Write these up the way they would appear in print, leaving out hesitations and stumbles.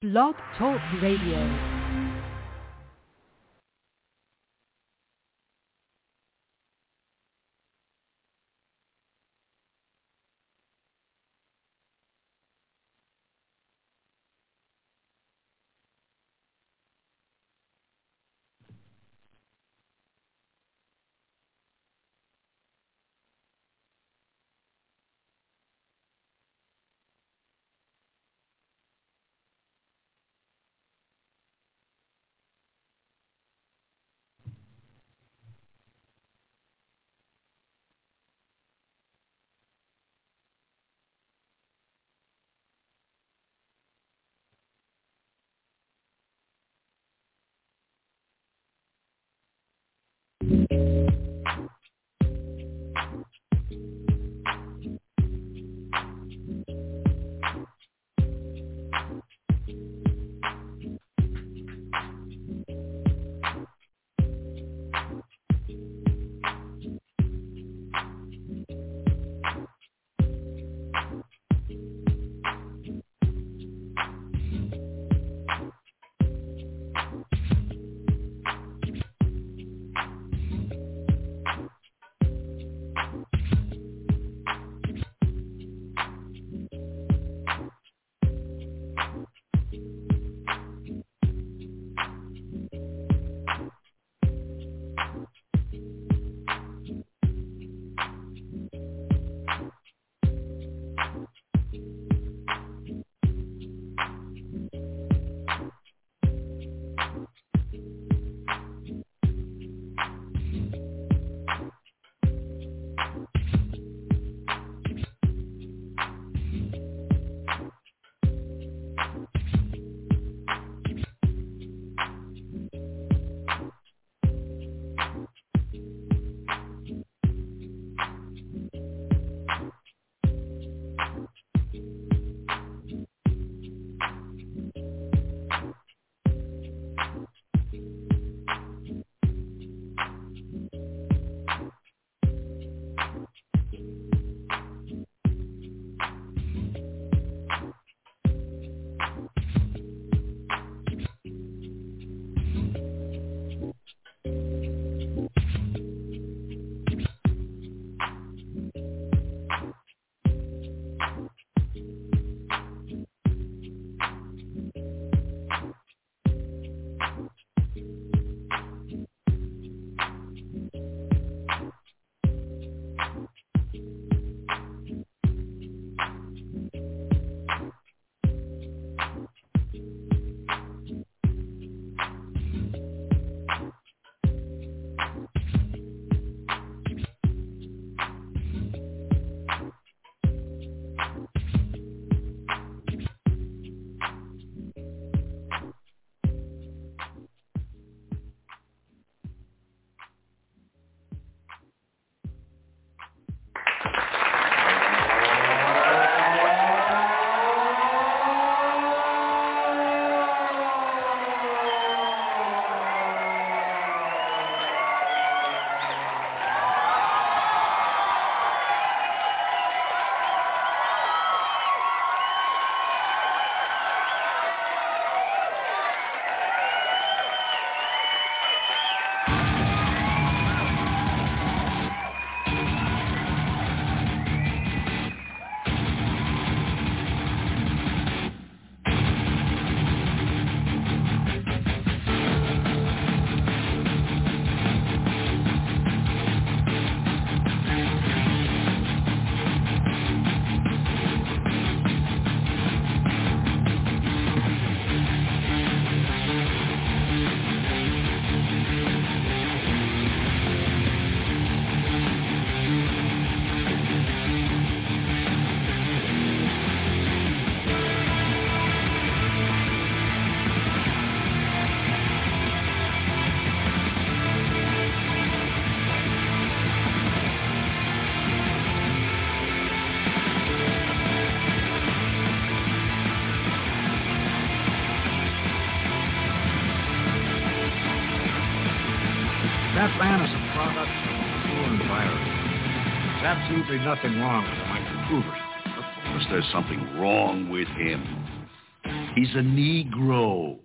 Blog Talk Radio. That man is a product of the whole environment. There's absolutely nothing wrong with him, I can prove it. Of course there's something wrong with him. He's a Negro.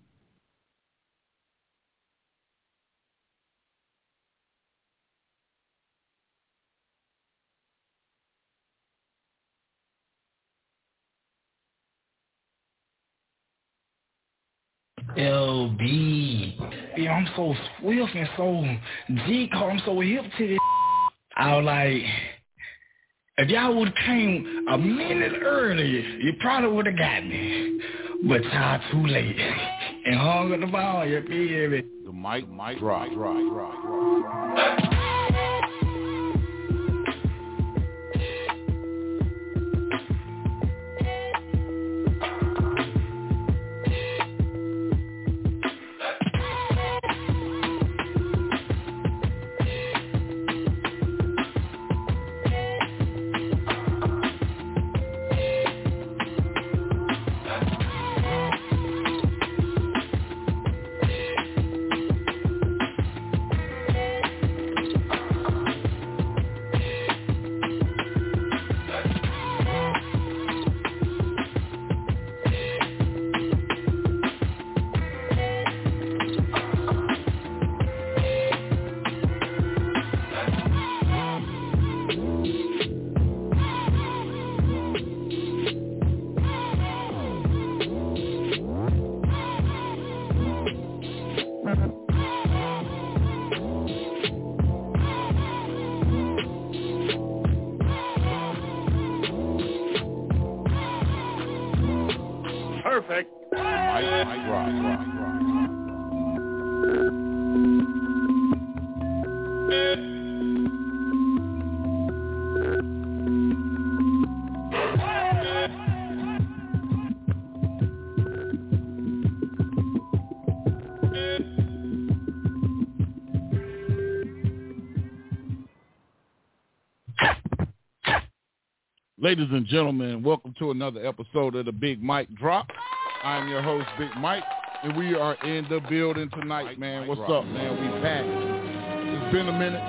LB. Yeah, I'm so swift and so G-card. I'm so hip to this. I was like, if y'all would have came a minute earlier, you probably would have got me. But y'all too late. And hung up the ball, you feel me? The mic drop. Perfect. Mic drop. Ladies and gentlemen, welcome to another episode of the Big Mike Drop. I'm your host, Big Mike, and we are in the building tonight, man. What's up, man? We back. It's been a minute.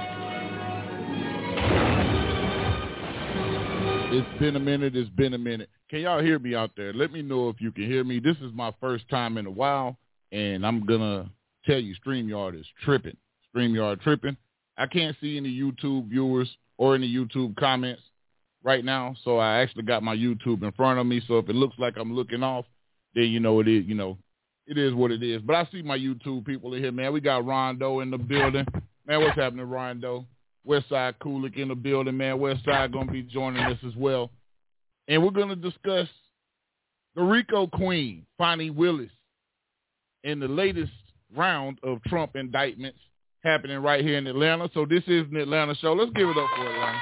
It's been a minute. Can y'all hear me out there? Let me know if you can hear me. This is my first time in a while, and I'm going to tell you StreamYard is tripping. StreamYard tripping. I can't see any YouTube viewers or any YouTube comments right now, so I actually got my YouTube in front of me, so if it looks like I'm looking off, then it is what it is. But I see my YouTube people in here, man. We got Rondo in the building. Man, what's happening, Rondo? Westside Kulik in the building, man. Westside going to be joining us as well. And we're going to discuss the Rico Queen, Fani Willis, in the latest round of Trump indictments happening right here in Atlanta. So this is an Atlanta show. Let's give it up for Atlanta.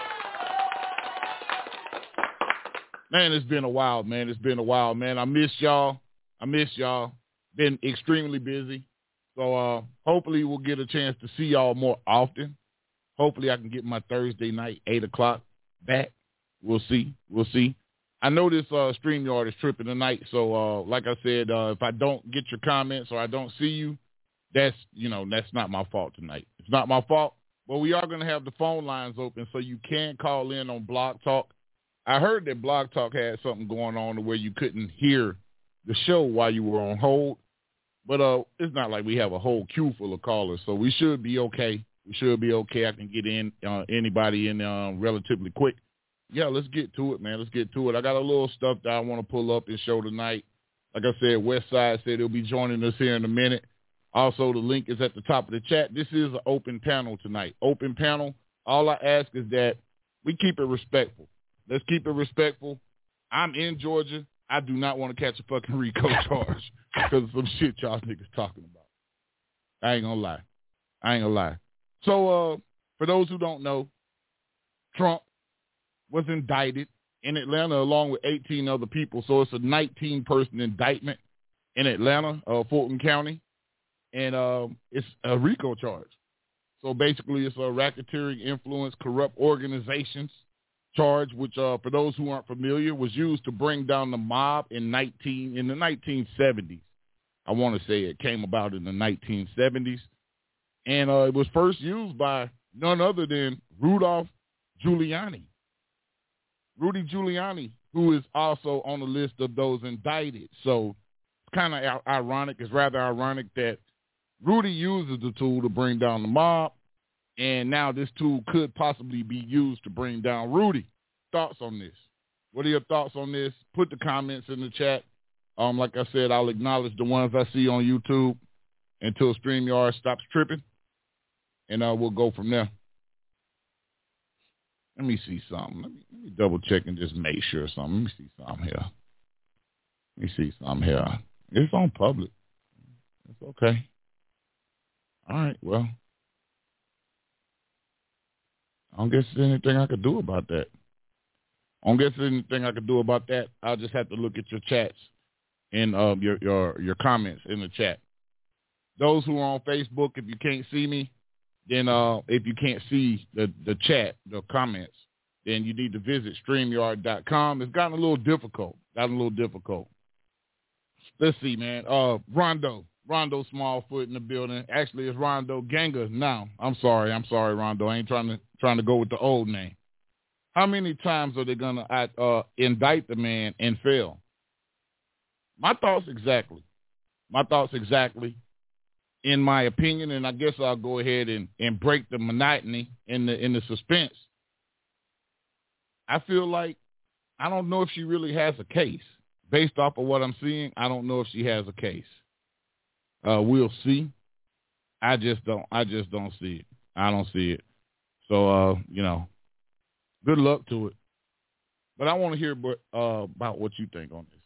Man, it's been a while, man. I miss y'all. Been extremely busy. So hopefully we'll get a chance to see y'all more often. Hopefully I can get my Thursday night, 8 o'clock back. We'll see. I know this StreamYard is tripping tonight. So like I said, if I don't get your comments or I don't see you, that's not my fault tonight. It's not my fault. But we are going to have the phone lines open so you can call in on Blog Talk. I heard that Blog Talk had something going on where you couldn't hear the show while you were on hold. But it's not like we have a whole queue full of callers, so we should be okay. I can get in anybody in relatively quick. Yeah, let's get to it, man. I got a little stuff that I want to pull up and show tonight. Like I said, Westside said he'll be joining us here in a minute. Also, the link is at the top of the chat. This is an open panel tonight. Open panel. All I ask is that we keep it respectful. Let's keep it respectful. I'm in Georgia. I do not want to catch a fucking RICO charge because of some shit y'all niggas talking about. I ain't gonna lie. So for those who don't know, Trump was indicted in Atlanta along with 18 other people. So it's a 19-person indictment in Atlanta, Fulton County. And it's a RICO charge. So basically it's a racketeering, influence, corrupt organizations charge, which for those who aren't familiar, was used to bring down the mob in the 1970s. I want to say it came about in the 1970s. And it was first used by none other than Rudy Giuliani, who is also on the list of those indicted. So it's kind of ironic. It's rather ironic that Rudy uses the tool to bring down the mob, and now this tool could possibly be used to bring down Rudy. Thoughts on this? What are your thoughts on this? Put the comments in the chat. Like I said, I'll acknowledge the ones I see on YouTube until StreamYard stops tripping, and we'll go from there. Let me see something. Let me double check and just make sure something. Let me see something here. It's on public. It's okay. All right, well, I don't guess there's anything I could do about that. I'll just have to look at your chats and your comments in the chat. Those who are on Facebook, if you can't see me, then if you can't see the chat, the comments, then you need to visit StreamYard.com. It's gotten a little difficult. Let's see, man. Rondo Smallfoot in the building. Actually, it's Rondo Ganga now. I'm sorry, Rondo. I ain't trying to go with the old name. How many times are they gonna indict the man and fail? My thoughts exactly. In my opinion, and I guess I'll go ahead and break the monotony in the suspense. I feel like I don't know if she really has a case. Based off of what I'm seeing, I don't know if she has a case. We'll see. I just don't see it. I don't see it. So, good luck to it. But I want to hear about what you think on this.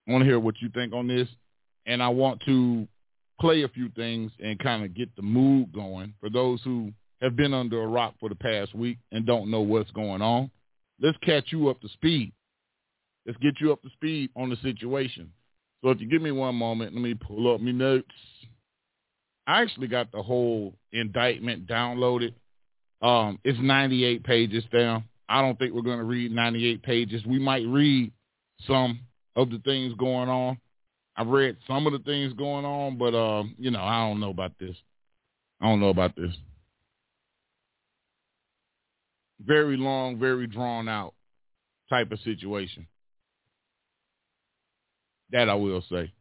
And I want to play a few things and kind of get the mood going for those who have been under a rock for the past week and don't know what's going on. Let's catch you up to speed. Let's get you up to speed on the situation. So if you give me one moment, let me pull up my notes. I actually got the whole indictment downloaded. It's 98 pages down. I don't think we're going to read 98 pages. We might read some of the things going on. I've read some of the things going on, but, I don't know about this. Very long, very drawn out type of situation. That I will say.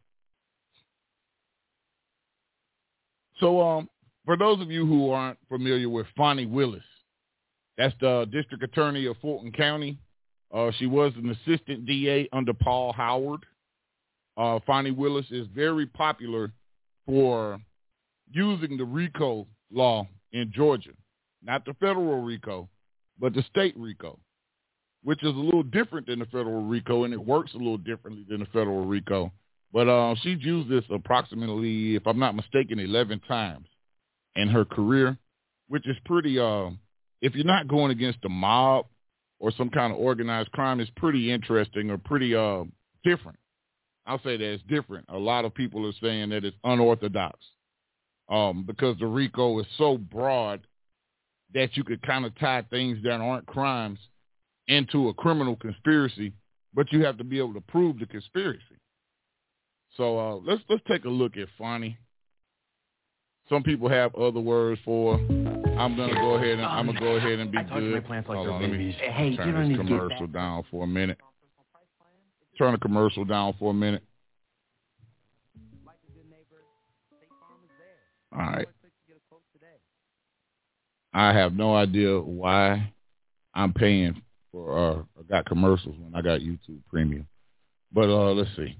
So, for those of you who aren't familiar with Fani Willis, that's the district attorney of Fulton County. She was an assistant DA under Paul Howard. Fani Willis is very popular for using the RICO law in Georgia, not the federal RICO, but the state RICO, which is a little different than the federal RICO, and it works a little differently than the federal RICO. But she's used this approximately, if I'm not mistaken, 11 times in her career, which is pretty, if you're not going against a mob or some kind of organized crime, it's pretty interesting or pretty different. I'll say that it's different. A lot of people are saying that it's unorthodox because the RICO is so broad that you could kind of tie things that aren't crimes into a criminal conspiracy, but you have to be able to prove the conspiracy. So let's take a look at Fani. Some people have other words for her. I'm gonna go ahead and be good. My plants like Hold on, they're let me babies. Hey, turn you don't this need to get commercial that. down for a minute. Turn the commercial down for a minute. All right. I have no idea why I'm paying for I got commercials when I got YouTube Premium. But let's see.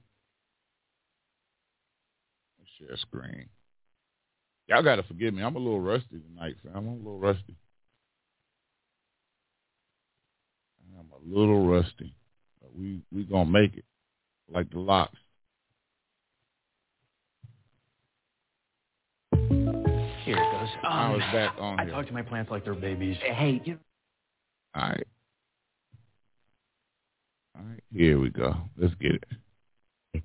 Let's share screen. Y'all got to forgive me. I'm a little rusty tonight, fam. I'm a little rusty. But we going to make it like the Locks. Here it goes. I was back on I here. talk to my plants like they're babies. Hey, All right. Here we go. Let's get it.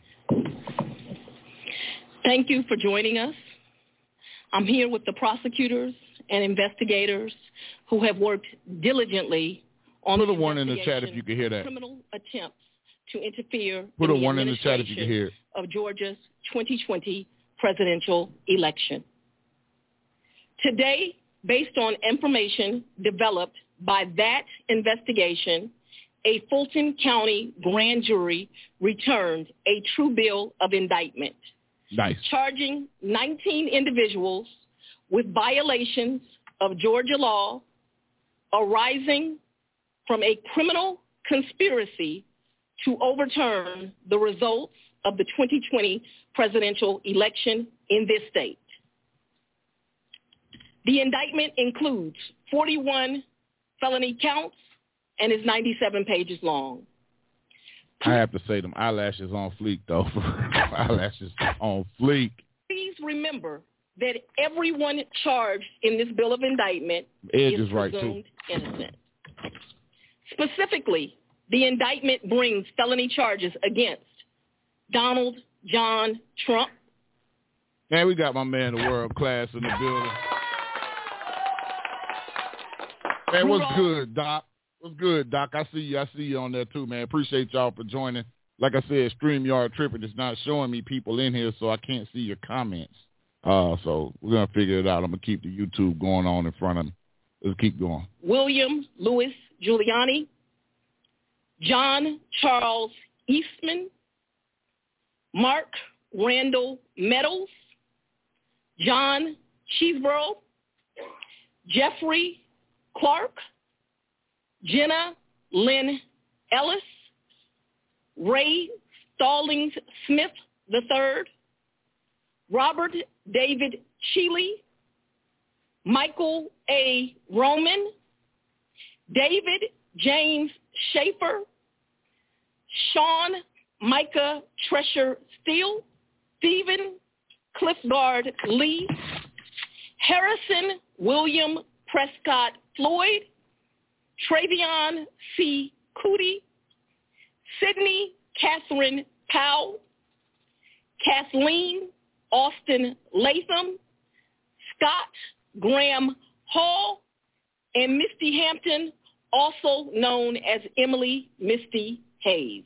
Thank you for joining us. I'm here with the prosecutors and investigators who have worked diligently on Put a one in the chat if you can hear that. Criminal attempts to interfere Put in a the one in the chat if you can hear it. of Georgia's 2020 presidential election. Today, based on information developed by that investigation a Fulton County grand jury returned a true bill of indictment, charging 19 individuals with violations of Georgia law arising from a criminal conspiracy to overturn the results of the 2020 presidential election in this state. The indictment includes 41 felony counts and is 97 pages long. I have to say them eyelashes on fleek, though. Eyelashes on fleek. Please remember that everyone charged in this bill of indictment is presumed innocent. Specifically, the indictment brings felony charges against Donald John Trump. Man, we got my man, the world class, in the building. Man, what's good, Doc? What's good, Doc? I see you on there too, man. Appreciate y'all for joining. Like I said, StreamYard tripping is not showing me people in here, so I can't see your comments. So we're going to figure it out. I'm going to keep the YouTube going on in front of me. Let's keep going. William Louis Giuliani, John Charles Eastman, Mark Randall Meadows, John Cheeseborough, Jeffrey Clark, Jenna Lynn Ellis, Ray Stallings Smith III, Robert David Cheeley, Michael A. Roman, David James Schaefer, Sean Micah Tresher Steele, Stephen Cliffgard Lee, Harrison William Prescott Floyd, Travion C. Cootie, Sydney Catherine Powell, Kathleen Austin Latham, Scott Graham Hall, and Misty Hampton, also known as Emily Misty Hayes.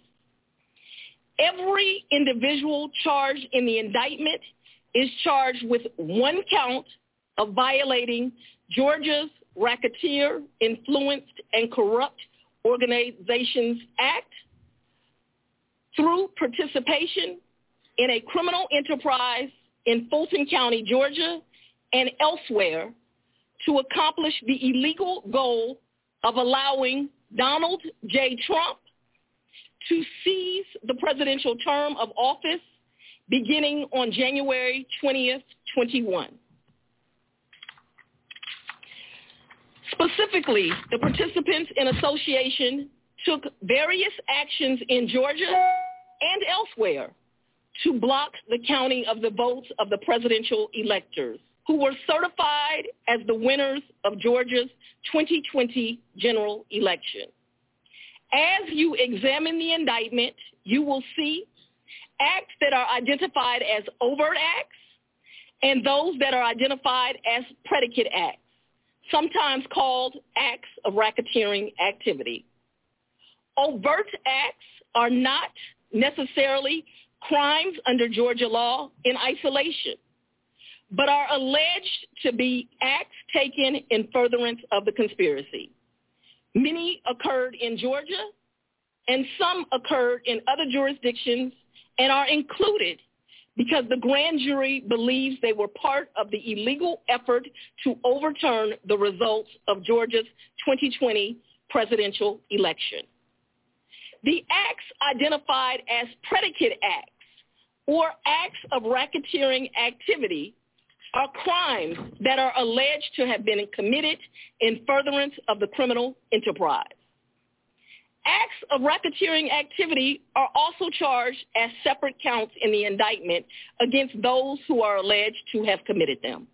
Every individual charged in the indictment is charged with one count of violating Georgia's Racketeer, Influenced, and Corrupt Organizations Act through participation in a criminal enterprise in Fulton County, Georgia, and elsewhere to accomplish the illegal goal of allowing Donald J. Trump to seize the presidential term of office beginning on January 20th, 21. Specifically, the participants in association took various actions in Georgia and elsewhere to block the counting of the votes of the presidential electors who were certified as the winners of Georgia's 2020 general election. As you examine the indictment, you will see acts that are identified as overt acts and those that are identified as predicate acts, sometimes called acts of racketeering activity. Overt acts are not necessarily crimes under Georgia law in isolation, but are alleged to be acts taken in furtherance of the conspiracy. Many occurred in Georgia, and some occurred in other jurisdictions and are included because the grand jury believes they were part of the illegal effort to overturn the results of Georgia's 2020 presidential election. The acts identified as predicate acts or acts of racketeering activity are crimes that are alleged to have been committed in furtherance of the criminal enterprise. Acts of racketeering activity are also charged as separate counts in the indictment against those who are alleged to have committed them.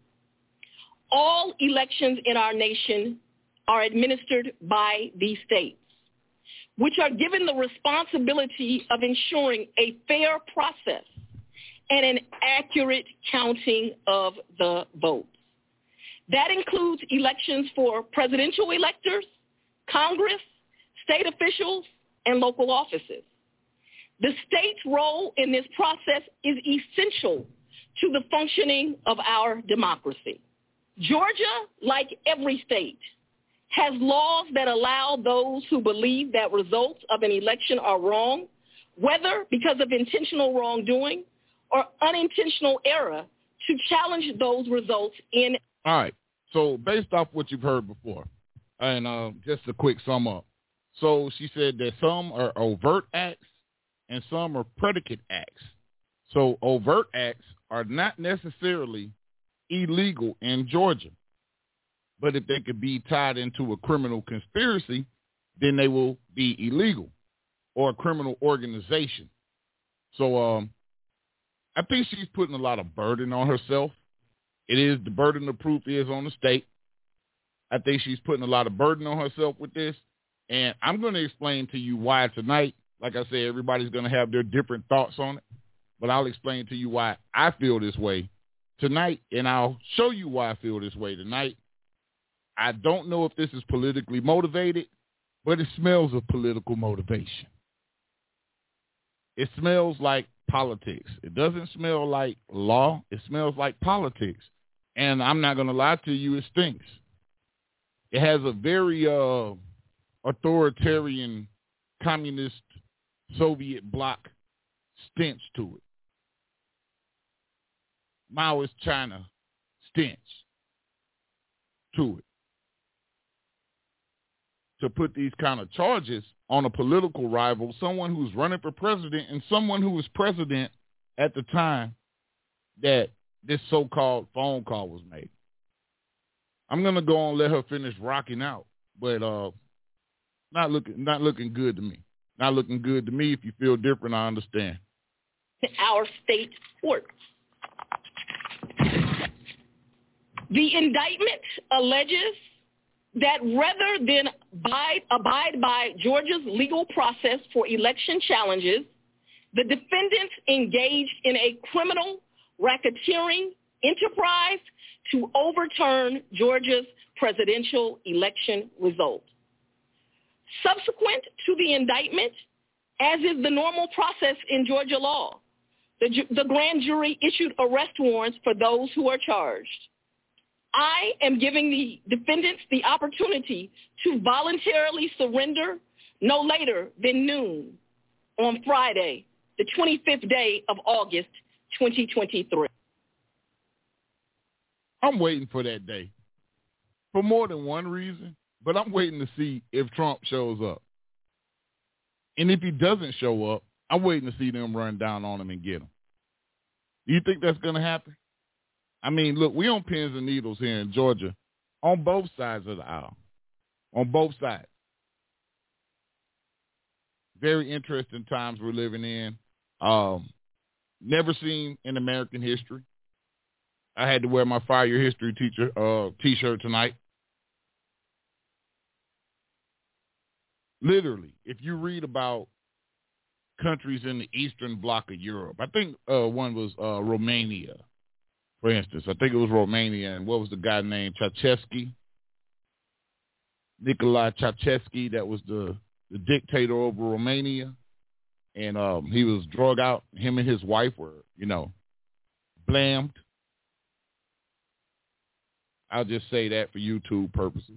All elections in our nation are administered by these states, which are given the responsibility of ensuring a fair process and an accurate counting of the votes. That includes elections for presidential electors, Congress, state officials, and local offices. The state's role in this process is essential to the functioning of our democracy. Georgia, like every state, has laws that allow those who believe that results of an election are wrong, whether because of intentional wrongdoing or unintentional error, to challenge those results in. All right. So based off what you've heard before, and just a quick sum up. So she said that some are overt acts and some are predicate acts. So overt acts are not necessarily illegal in Georgia. But if they could be tied into a criminal conspiracy, then they will be illegal or a criminal organization. So I think she's putting a lot of burden on herself. It is the burden of proof is on the state. I think she's putting a lot of burden on herself with this. And I'm going to explain to you why tonight. Like I said, everybody's going to have their different thoughts on it. But I'll explain to you why I feel this way tonight, and I'll show you why I feel this way tonight. I don't know if this is politically motivated, but it smells of political motivation. It smells like politics. It doesn't smell like law. It smells like politics. And I'm not going to lie to you, it stinks. It has a very authoritarian, communist, Soviet bloc stench to it. Maoist China stench to it. To put these kind of charges on a political rival, someone who's running for president and someone who was president at the time that this so-called phone call was made. I'm going to go on and let her finish rocking out, but not looking good to me. Not looking good to me. If you feel different, I understand. Our state court. The indictment alleges that rather than abide by Georgia's legal process for election challenges, the defendants engaged in a criminal racketeering enterprise to overturn Georgia's presidential election result. Subsequent to the indictment, as is the normal process in Georgia law, the grand jury issued arrest warrants for those who are charged. I am giving the defendants the opportunity to voluntarily surrender no later than noon on Friday, the 25th day of August, 2023. I'm waiting for that day for more than one reason, but I'm waiting to see if Trump shows up. And if he doesn't show up, I'm waiting to see them run down on him and get him. Do you think that's going to happen? I mean, look, we on pins and needles here in Georgia on both sides of the aisle, on both sides. Very interesting times we're living in. Never seen in American history. I had to wear my Fire Your History T-shirt tonight. Literally, if you read about countries in the Eastern Bloc of Europe, I think one was Romania. For instance, I think it was Romania, and what was the guy named Ceausescu? Nicolae Ceausescu, that was the dictator over Romania, and he was drug out. Him and his wife were, blamed. I'll just say that for YouTube purposes.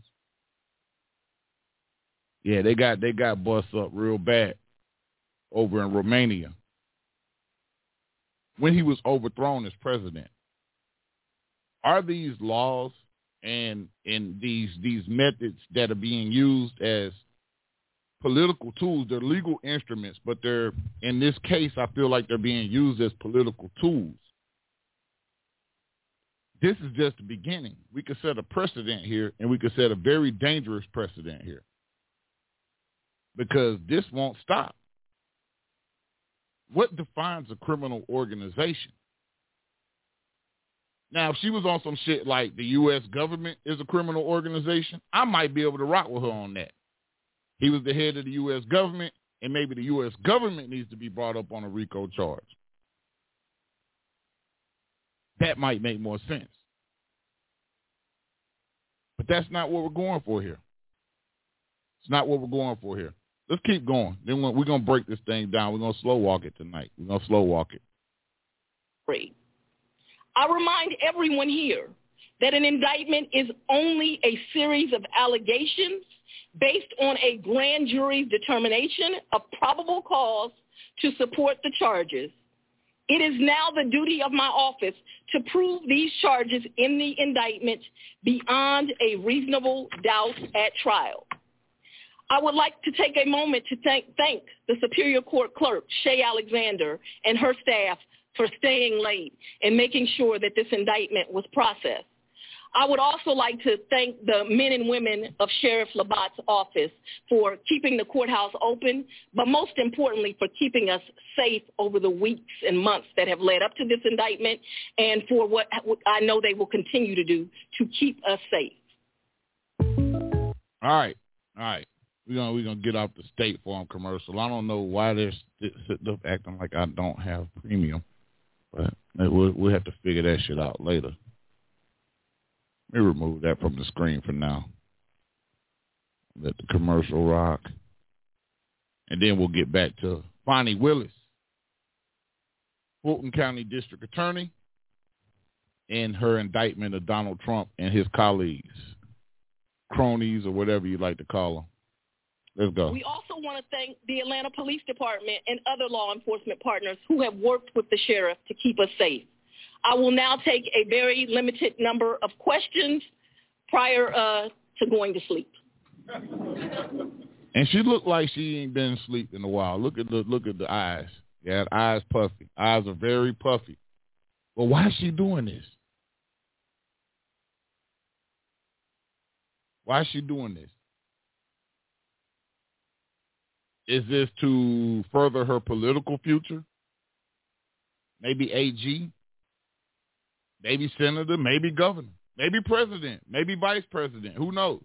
Yeah, they got bust up real bad over in Romania when he was overthrown as president. Are these laws and these methods that are being used as political tools? They're legal instruments, but they're, in this case, I feel like they're being used as political tools. This is just the beginning. We could set a precedent here, and we could set a very dangerous precedent here, because this won't stop. What defines a criminal organization? Now, if she was on some shit like the U.S. government is a criminal organization, I might be able to rock with her on that. He was the head of the U.S. government, and maybe the U.S. government needs to be brought up on a RICO charge. That might make more sense. But that's not what we're going for here. It's not what we're going for here. Let's keep going. Then we're going to break this thing down. We're going to slow walk it tonight. We're going to slow walk it. Great. I remind everyone here that an indictment is only a series of allegations based on a grand jury's determination of probable cause to support the charges. It is now the duty of my office to prove these charges in the indictment beyond a reasonable doubt at trial. I would like to take a moment to thank the Superior Court Clerk, Shay Alexander, and her staff for staying late and making sure that this indictment was processed. I would also like to thank the men and women of Sheriff Labatt's office for keeping the courthouse open, but most importantly for keeping us safe over the weeks and months that have led up to this indictment, and for what I know they will continue to do to keep us safe. All right. We're gonna get off the State Farm commercial. I don't know why they're sitting up acting like I don't have premium, but we'll have to figure that shit out later. Let me remove that from the screen for now. Let the commercial rock. And then we'll get back to Fani Willis, Fulton County District Attorney, and her indictment of Donald Trump and his colleagues, cronies, or whatever you like to call them. Let's go. We also want to thank the Atlanta Police Department and other law enforcement partners who have worked with the sheriff to keep us safe. I will now take a very limited number of questions prior to going to sleep. And she looked like she ain't been asleep in a while. Look at the eyes. Yeah, the eyes puffy. Eyes are very puffy. Well, why is she doing this? Why is she doing this? Is this to further her political future? Maybe AG? Maybe senator, maybe governor, maybe president, maybe vice president. Who knows?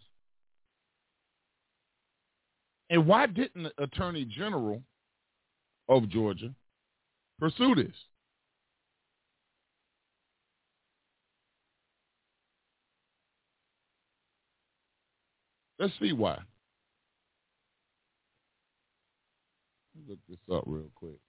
And why didn't the Attorney General of Georgia pursue this? Let's see why. Look this up real quick.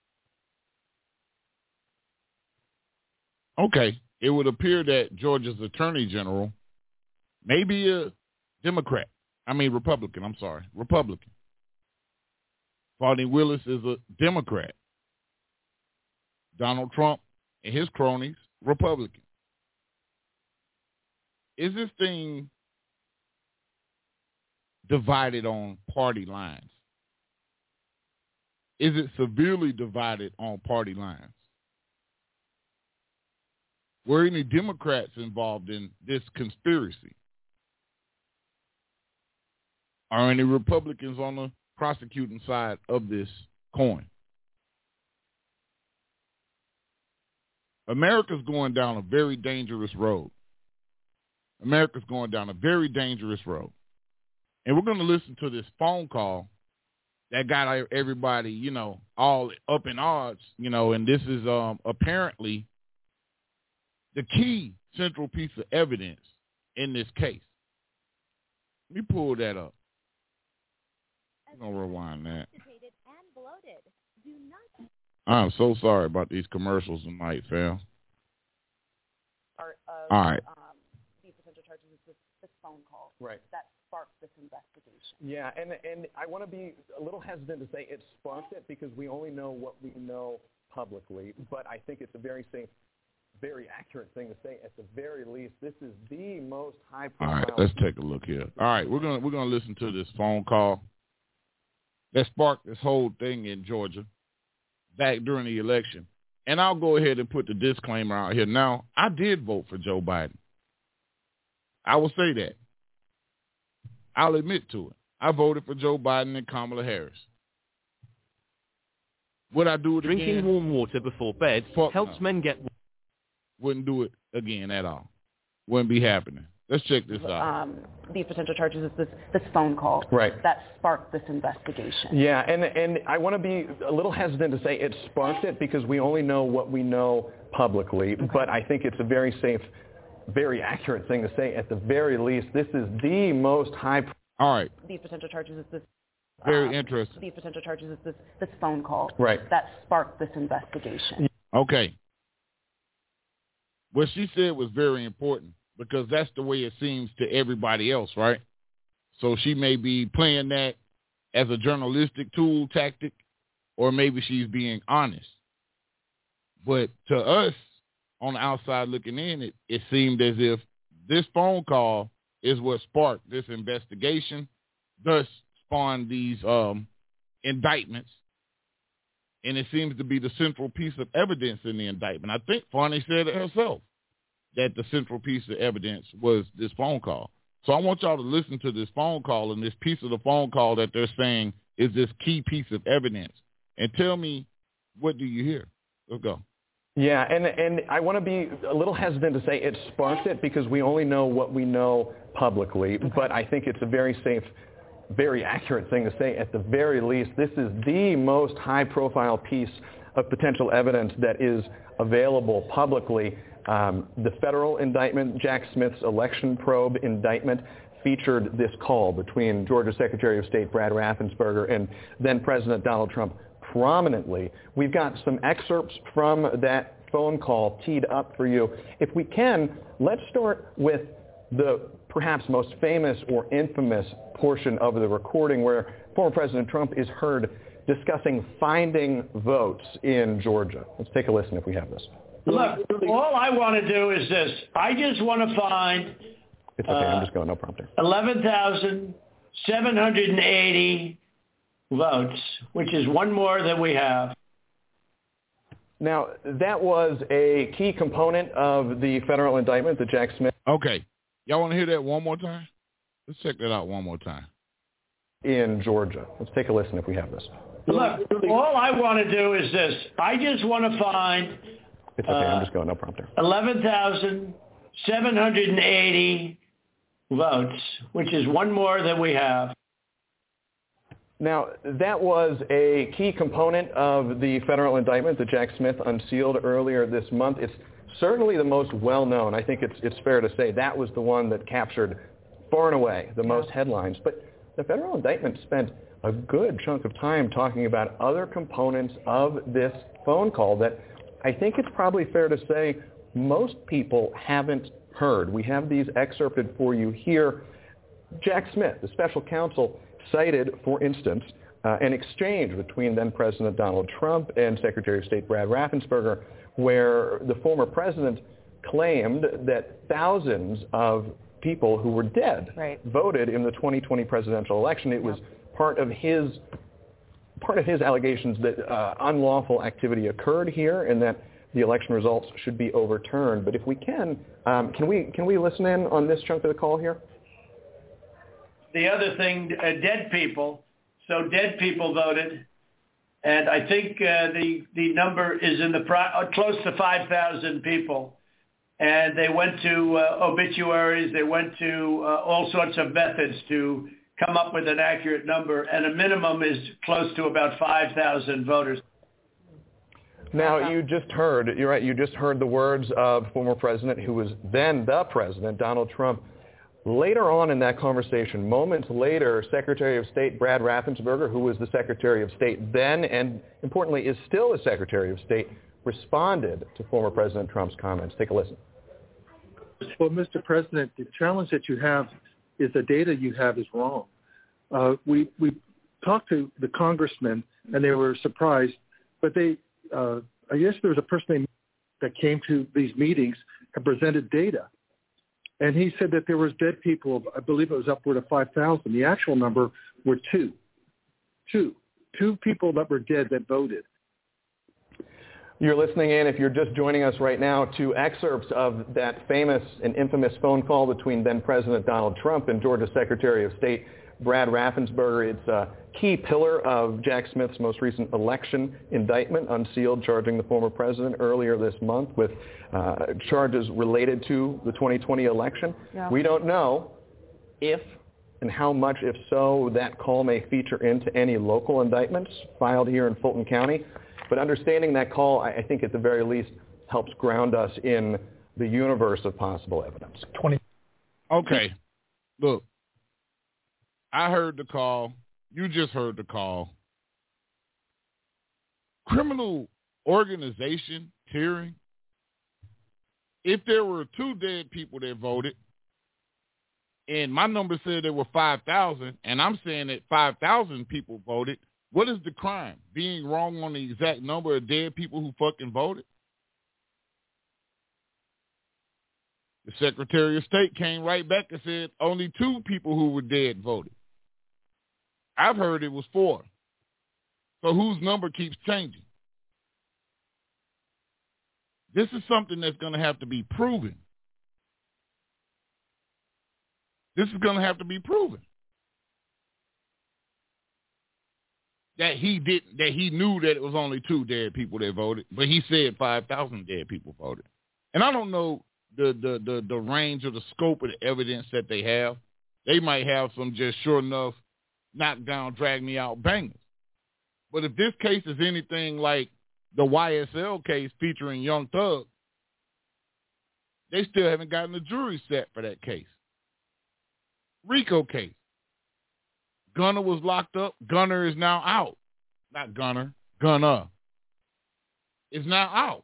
Okay. It would appear that Georgia's Attorney General may be a Republican. Republican. Fani Willis is a Democrat. Donald Trump and his cronies, Republican. Is this thing divided on party lines? Is it severely divided on party lines? Were any Democrats involved in this conspiracy? Are any Republicans on the prosecuting side of this coin? America's going down a very dangerous road. And we're going to listen to this phone call that got everybody, all up in odds, and this is apparently the key central piece of evidence in this case. Let me pull that up. I'm going to rewind that. I'm so sorry about these commercials tonight, fam. All right. The potential charges is this phone call. Right. That sparked this investigation. Yeah, and I want to be a little hesitant to say it sparked it because we only know what we know publicly, but I think it's a very safe, very accurate thing to say. At the very least, this is the most high-profile. All right, let's take a look here. All right, we're gonna listen to this phone call that sparked this whole thing in Georgia back during the election. And I'll go ahead and put the disclaimer out here. Now, I did vote for Joe Biden. I will say that. I'll admit to it. I voted for Joe Biden and Kamala Harris. Would I do it again? Drinking warm water before bed helps men get... Wouldn't do it again at all. Wouldn't be happening. Let's check this out. The potential charges is this phone call. Right. That sparked this investigation. Yeah, and I want to be a little hesitant to say it sparked it because we only know what we know publicly, but I think it's a very safe, very accurate thing to say. At the very least, this is the most high... All right. The potential charges is this... Very interesting. The potential charges is this phone call. Right. That sparked this investigation. Okay. What she said was very important because that's the way it seems to everybody else, right? So she may be playing that as a journalistic tool tactic, or maybe she's being honest. But to us, on the outside looking in, it seemed as if this phone call is what sparked this investigation, thus spawned these indictments. And it seems to be the central piece of evidence in the indictment. I think Fani said it herself, that the central piece of evidence was this phone call. So I want y'all to listen to this phone call and this piece of the phone call that they're saying is this key piece of evidence. And tell me, what do you hear? Let's go. Yeah, and I want to be a little hesitant to say it sparked it because we only know what we know publicly, but I think it's a very safe, very accurate thing to say. At the very least, this is the most high-profile piece of potential evidence that is available publicly. The federal indictment, Jack Smith's election probe indictment, featured this call between Georgia Secretary of State Brad Raffensperger and then President Donald Trump prominently. We've got some excerpts from that phone call teed up for you. If we can, let's start with the perhaps most famous or infamous portion of the recording where former President Trump is heard discussing finding votes in Georgia. Let's take a listen if we have this. Look, all I want to do is this. I just want to find... It's okay, I'm just going, no prompter. 11,780 votes, which is one more than we have. Now, that was a key component of the federal indictment that Jack Smith... Okay. Y'all want to hear that one more time? Let's check that out one more time. In Georgia. Let's take a listen if we have this. Look, all I want to do is this. I just want to find... It's okay, I'm just going, no prompter. 11,780 votes, which is one more than we have. Now, that was a key component of the federal indictment that Jack Smith unsealed earlier this month. It's certainly the most well-known. I think it's fair to say that was the one that captured far and away the most headlines. But the federal indictment spent a good chunk of time talking about other components of this phone call that I think it's probably fair to say most people haven't heard. We have these excerpted for you here. Jack Smith, the special counsel, cited, for instance, an exchange between then-President Donald Trump and Secretary of State Brad Raffensperger, where the former president claimed that thousands of people who were dead voted in the 2020 presidential election. It was part of his allegations that unlawful activity occurred here and that the election results should be overturned. But if we can we listen in on this chunk of the call here? The other thing, dead people. So dead people voted, and I think the number is in the close to 5,000 people. And they went to obituaries. They went to all sorts of methods to come up with an accurate number, and a minimum is close to about 5,000 voters. Now, you just heard the words of former president, who was then the president, Donald Trump. Later on in that conversation, moments later, Secretary of State Brad Raffensperger, who was the Secretary of State then and, importantly, is still the Secretary of State, responded to former President Trump's comments. Take a listen. Well, Mr. President, the challenge that you have is the data you have is wrong. We talked to the congressmen, and they were surprised, but I guess there was a person that came to these meetings and presented data. And he said that there was dead people, I believe it was upward of 5,000. The actual number were two people that were dead that voted. You're listening in, if you're just joining us right now, to excerpts of that famous and infamous phone call between then-President Donald Trump and Georgia Secretary of State Brad Raffensperger. It's a key pillar of Jack Smith's most recent election indictment, unsealed, charging the former president earlier this month with charges related to the 2020 election. Yeah. We don't know if and how much, if so, that call may feature into any local indictments filed here in Fulton County. But understanding that call, I think at the very least, helps ground us in the universe of possible evidence. Okay. Look, I heard the call. You just heard the call. Criminal organization, tiering, if there were 2 dead people that voted, and my number said there were 5,000, and I'm saying that 5,000 people voted, what is the crime? Being wrong on the exact number of dead people who fucking voted? The Secretary of State came right back and said only 2 people who were dead voted. I've heard it was 4. So whose number keeps changing? This is something that's going to have to be proven. This is going to have to be proven. That he knew that it was only 2 dead people that voted, but he said 5,000 dead people voted. And I don't know the range or the scope of the evidence that they have. They might have some just sure enough knock down, drag me out bangers. But if this case is anything like the YSL case featuring Young Thug, they still haven't gotten a jury set for that case. RICO case. Gunner was locked up. Gunner is now out. Not Gunner. Gunner is now out.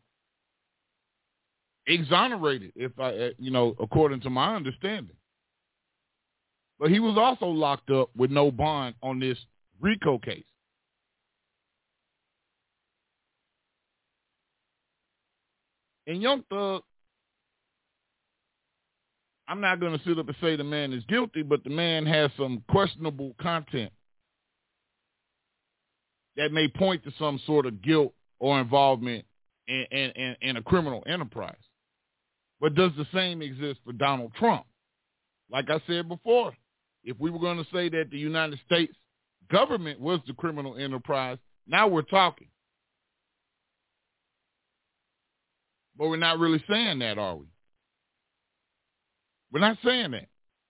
Exonerated, according to my understanding. But he was also locked up with no bond on this RICO case. And Young Thug, I'm not going to sit up and say the man is guilty, but the man has some questionable content that may point to some sort of guilt or involvement in a criminal enterprise. But does the same exist for Donald Trump? Like I said before, if we were going to say that the United States government was the criminal enterprise, now we're talking. But we're not really saying that, are we? We're not saying that.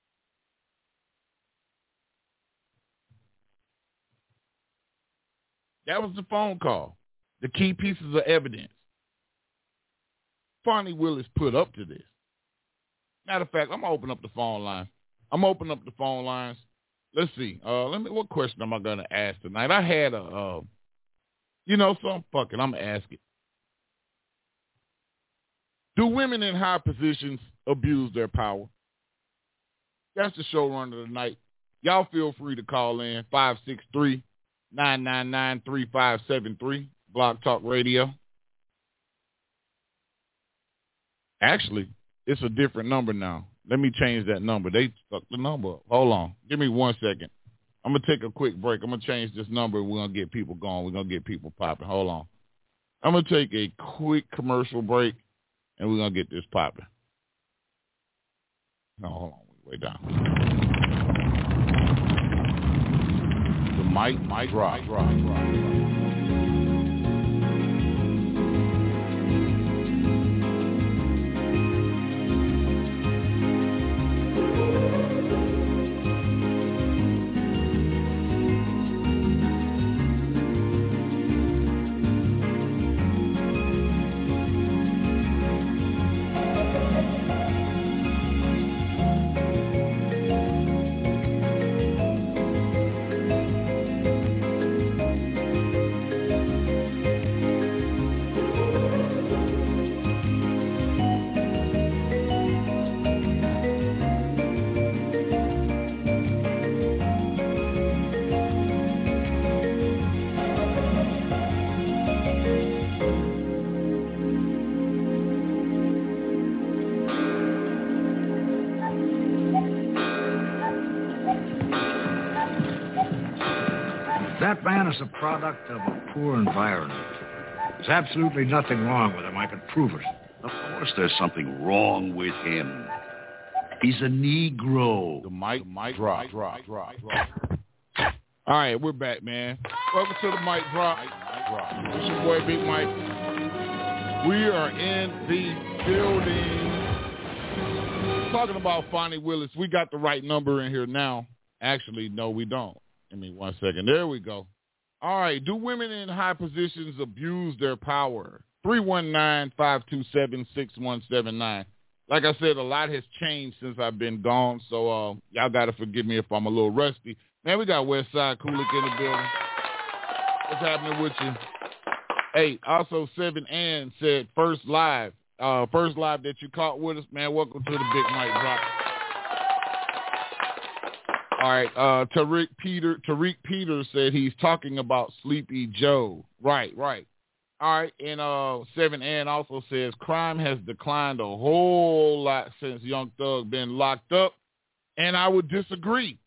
That was the phone call. The key pieces of evidence. Fani Willis put up to this. Matter of fact, I'm going to open up the phone lines. Let's see. What question am I going to ask tonight? I had so I'm fucking, I'm going to ask it. Do women in high positions abuse their power? That's the showrunner tonight. Y'all feel free to call in 563-999-3573, Blog Talk Radio. Actually, it's a different number now. Let me change that number. They stuck the number up. Hold on. Give me 1 second. I'm going to take a quick break. I'm going to change this number. We're going to get people going. We're going to get people popping. Hold on. I'm going to take a quick commercial break, and we're going to get this popping. No, hold on. Way down. The mic drop. That man is a product of a poor environment. There's absolutely nothing wrong with him. I can prove it. Of course there's something wrong with him. He's a Negro. The mic drop. All right, we're back, man. Welcome to the mic drop. It's your boy, Big Mike. We are in the building. Talking about Fani Willis. We got the right number in here now. Actually, no, we don't. Give me 1 second. There we go. All right. Do women in high positions abuse their power? 319-527-6179. Like I said, a lot has changed since I've been gone, so y'all got to forgive me if I'm a little rusty. Man, we got Westside Kulik in the building. What's happening with you? Hey, also 7 Ann said first live. First live that you caught with us, man, welcome to the Big Mike Drop. All right, Tariq Peters said he's talking about Sleepy Joe. Right. All right, and 7N also says crime has declined a whole lot since Young Thug been locked up, and I would disagree.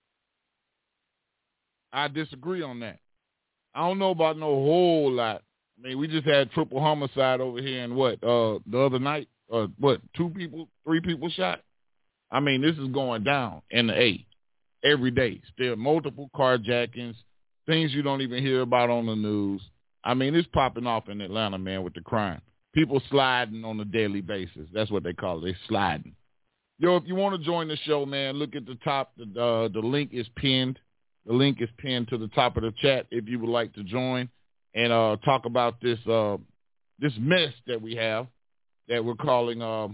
I disagree on that. I don't know about no whole lot. I mean, we just had triple homicide over here in the other night? 2 people, 3 people shot? I mean, this is going down in the A every day. Still multiple carjackings, things you don't even hear about on the news. I mean, it's popping off in Atlanta, man, with the crime. People sliding on a daily basis. That's what they call it. They're sliding. Yo, if you want to join the show, man, look at the top. The link is pinned. The link is pinned to the top of the chat if you would like to join and talk about this mess that we have that we're calling a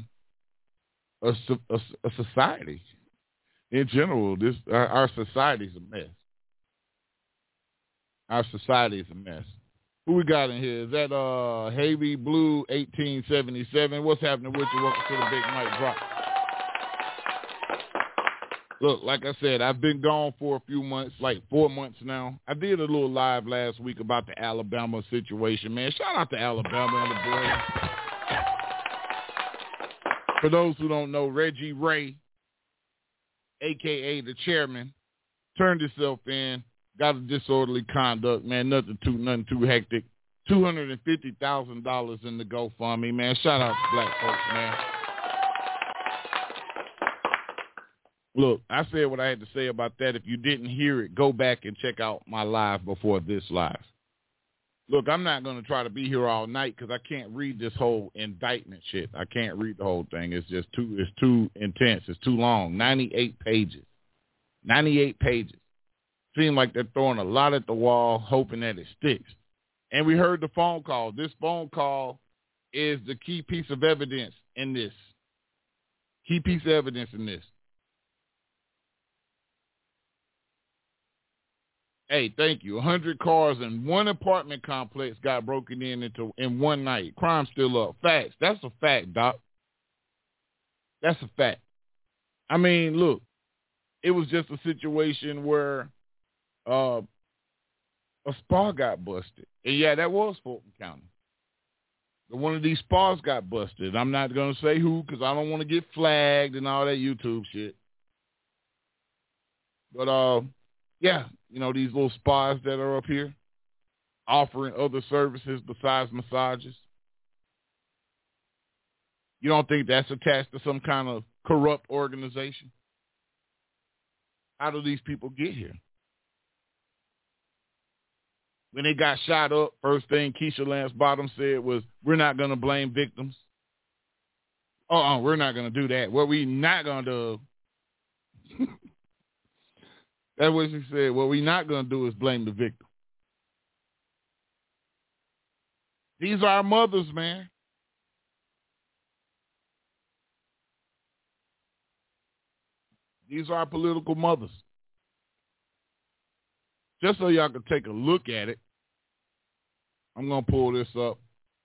society. In general, our society is a mess. Our society is a mess. Who we got in here? Is that Havy Blue 1877? What's happening with you? Welcome to the Big Mike Drop. Look, like I said, I've been gone for a few months, like 4 months now. I did a little live last week about the Alabama situation, man. Shout out to Alabama and the boys. For those who don't know, Reggie Ray, a.k.a. the chairman, turned himself in, got a disorderly conduct, man, nothing too hectic. $250,000 in the GoFundMe, man. Shout out to black folks, man. Look, I said what I had to say about that. If you didn't hear it, go back and check out my live before this live. Look, I'm not going to try to be here all night because I can't read this whole indictment shit. I can't read the whole thing. It's just too intense. It's too long. 98 pages. 98 pages. Seems like they're throwing a lot at the wall, hoping that it sticks. And we heard the phone call. This phone call is the key piece of evidence in this. Key piece of evidence in this. Hey, thank you. 100 cars in one apartment complex got broken in one night. Crime still up. Facts. That's a fact, Doc. That's a fact. I mean, look, it was just a situation where a spa got busted. And yeah, that was Fulton County. One of these spas got busted. I'm not going to say who because I don't want to get flagged and all that YouTube shit. But, yeah, you know, these little spas that are up here offering other services besides massages. You don't think that's attached to some kind of corrupt organization? How do these people get here? When they got shot up, first thing Keisha Lance Bottoms said was, we're not going to blame victims. We're not going to do that. What we not going to do... That's what she said. What we're not going to do is blame the victim. These are our mothers, man. These are our political mothers. Just so y'all can take a look at it, I'm going to pull this up.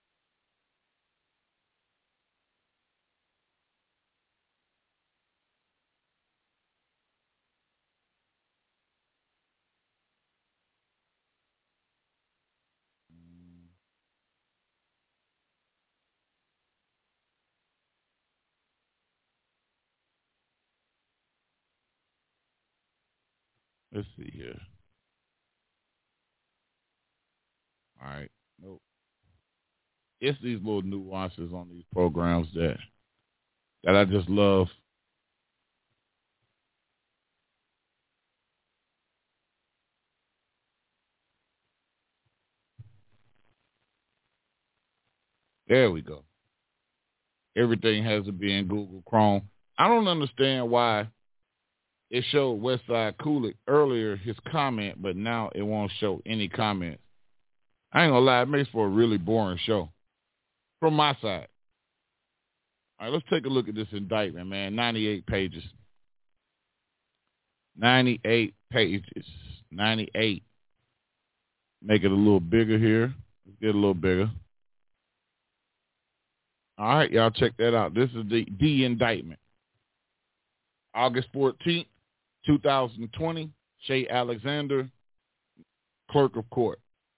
Let's see here. All right. Nope. It's these little nuances on these programs that I just love. There we go. Everything has to be in Google Chrome. I don't understand why it showed Westside Coolic earlier, his comment, but now it won't show any comments. I ain't gonna lie, it makes for a really boring show from my side. All right, let's take a look at this indictment, man. 98 pages. 98 pages. 98. Make it a little bigger here. Let's get a little bigger. All right, y'all check that out. This is the indictment. August 14th, 2020, Shay Alexander, clerk of court.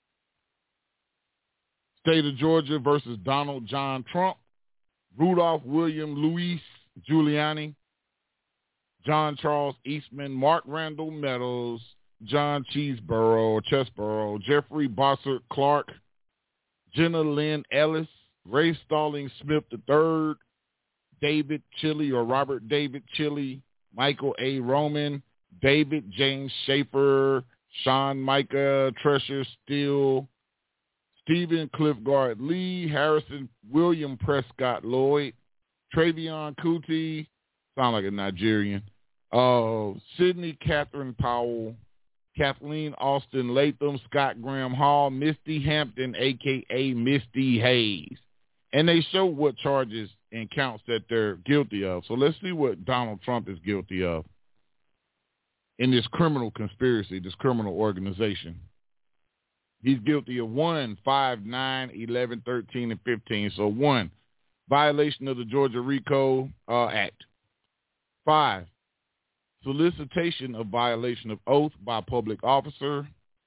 State of Georgia versus Donald John Trump, Rudolph William Louis Giuliani, John Charles Eastman, Mark Randall Meadows, John Chesborough, Jeffrey Bossert Clark, Jenna Lynn Ellis, Ray Stallings Smith III, David Chili or Robert David Chili, Michael A. Roman, David James Schaefer, Sean Micah Tresher Steele, Stephen Cliffgard Lee, Harrison William Prescott Lloyd, Travion Kuti, sound like a Nigerian, Sydney Catherine Powell, Kathleen Austin Latham, Scott Graham Hall, Misty Hampton, a.k.a. Misty Hayes. And they show what charges and counts that they're guilty of. So let's see what Donald Trump is guilty of in this criminal conspiracy, this criminal organization. He's guilty of 1, 5, 9, 11, 13, and 15. So 1, violation of the Georgia RICO Act. 5, solicitation of violation of oath by public officer.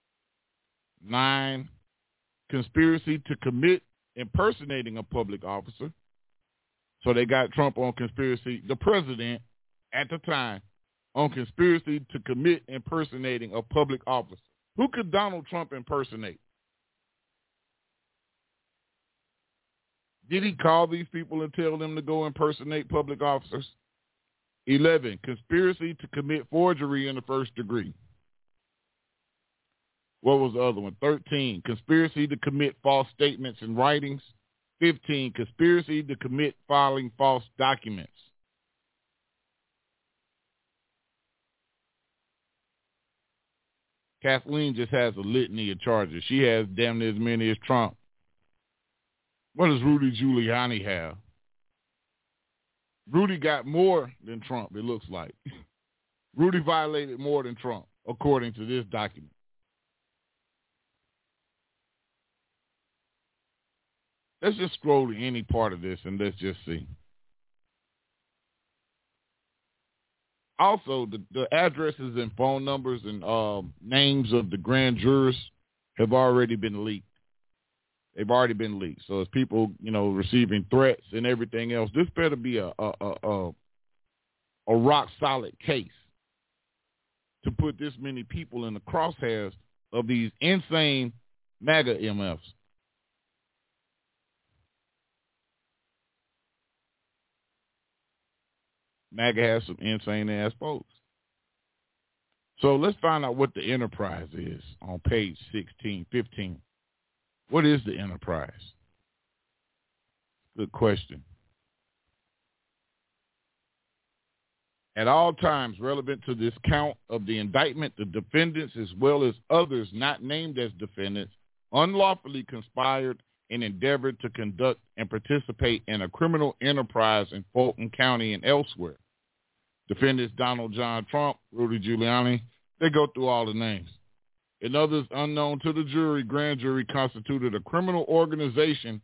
9, conspiracy to commit impersonating a public officer. So they got Trump on conspiracy, the president at the time, on conspiracy to commit impersonating a public officer. Who could Donald Trump impersonate? Did he call these people and tell them to go impersonate public officers? 11, conspiracy to commit forgery in the first degree. What was the other one? 13, conspiracy to commit false statements and writings. 15, conspiracy to commit filing false documents. Kathleen just has a litany of charges. She has damn near as many as Trump. What does Rudy Giuliani have? Rudy got more than Trump, it looks like. Rudy violated more than Trump, according to this document. Let's just scroll to any part of this and let's just see. Also, the addresses and phone numbers and names of the grand jurors have already been leaked. They've already been leaked. So as people, receiving threats and everything else, this better be a rock solid case to put this many people in the crosshairs of these insane MAGA MFs. MAGA has some insane-ass folks. So let's find out what the enterprise is on page 15. What is the enterprise? Good question. At all times relevant to this count of the indictment, the defendants, as well as others not named as defendants, unlawfully conspired and endeavored to conduct and participate in a criminal enterprise in Fulton County and elsewhere. Defendants Donald John Trump, Rudy Giuliani, they go through all the names. And others unknown to the jury, grand jury, constituted a criminal organization,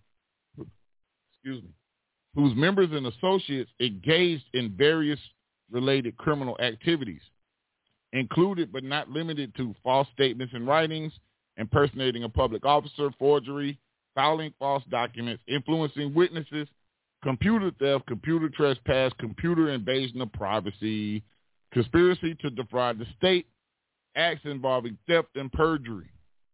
whose members and associates engaged in various related criminal activities, included but not limited to false statements and writings, impersonating a public officer, forgery, filing false documents, influencing witnesses, computer theft, computer trespass, computer invasion of privacy, conspiracy to defraud the state, acts involving theft and perjury.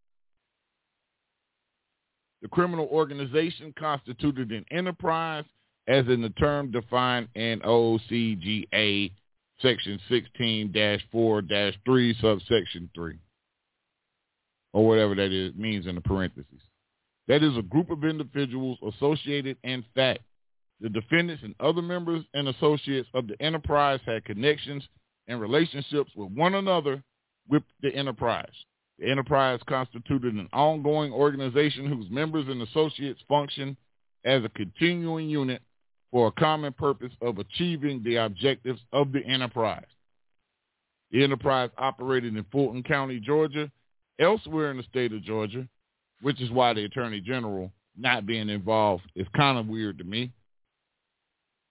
The criminal organization constituted an enterprise as in the term defined in OCGA section 16-4-3 subsection 3, or whatever that is, means in the parentheses. That is a group of individuals associated in fact. The defendants and other members and associates of the enterprise had connections and relationships with one another with the enterprise. The enterprise constituted an ongoing organization whose members and associates function as a continuing unit for a common purpose of achieving the objectives of the enterprise. The enterprise operated in Fulton County, Georgia, elsewhere in the state of Georgia, which is why the Attorney General not being involved is kind of weird to me.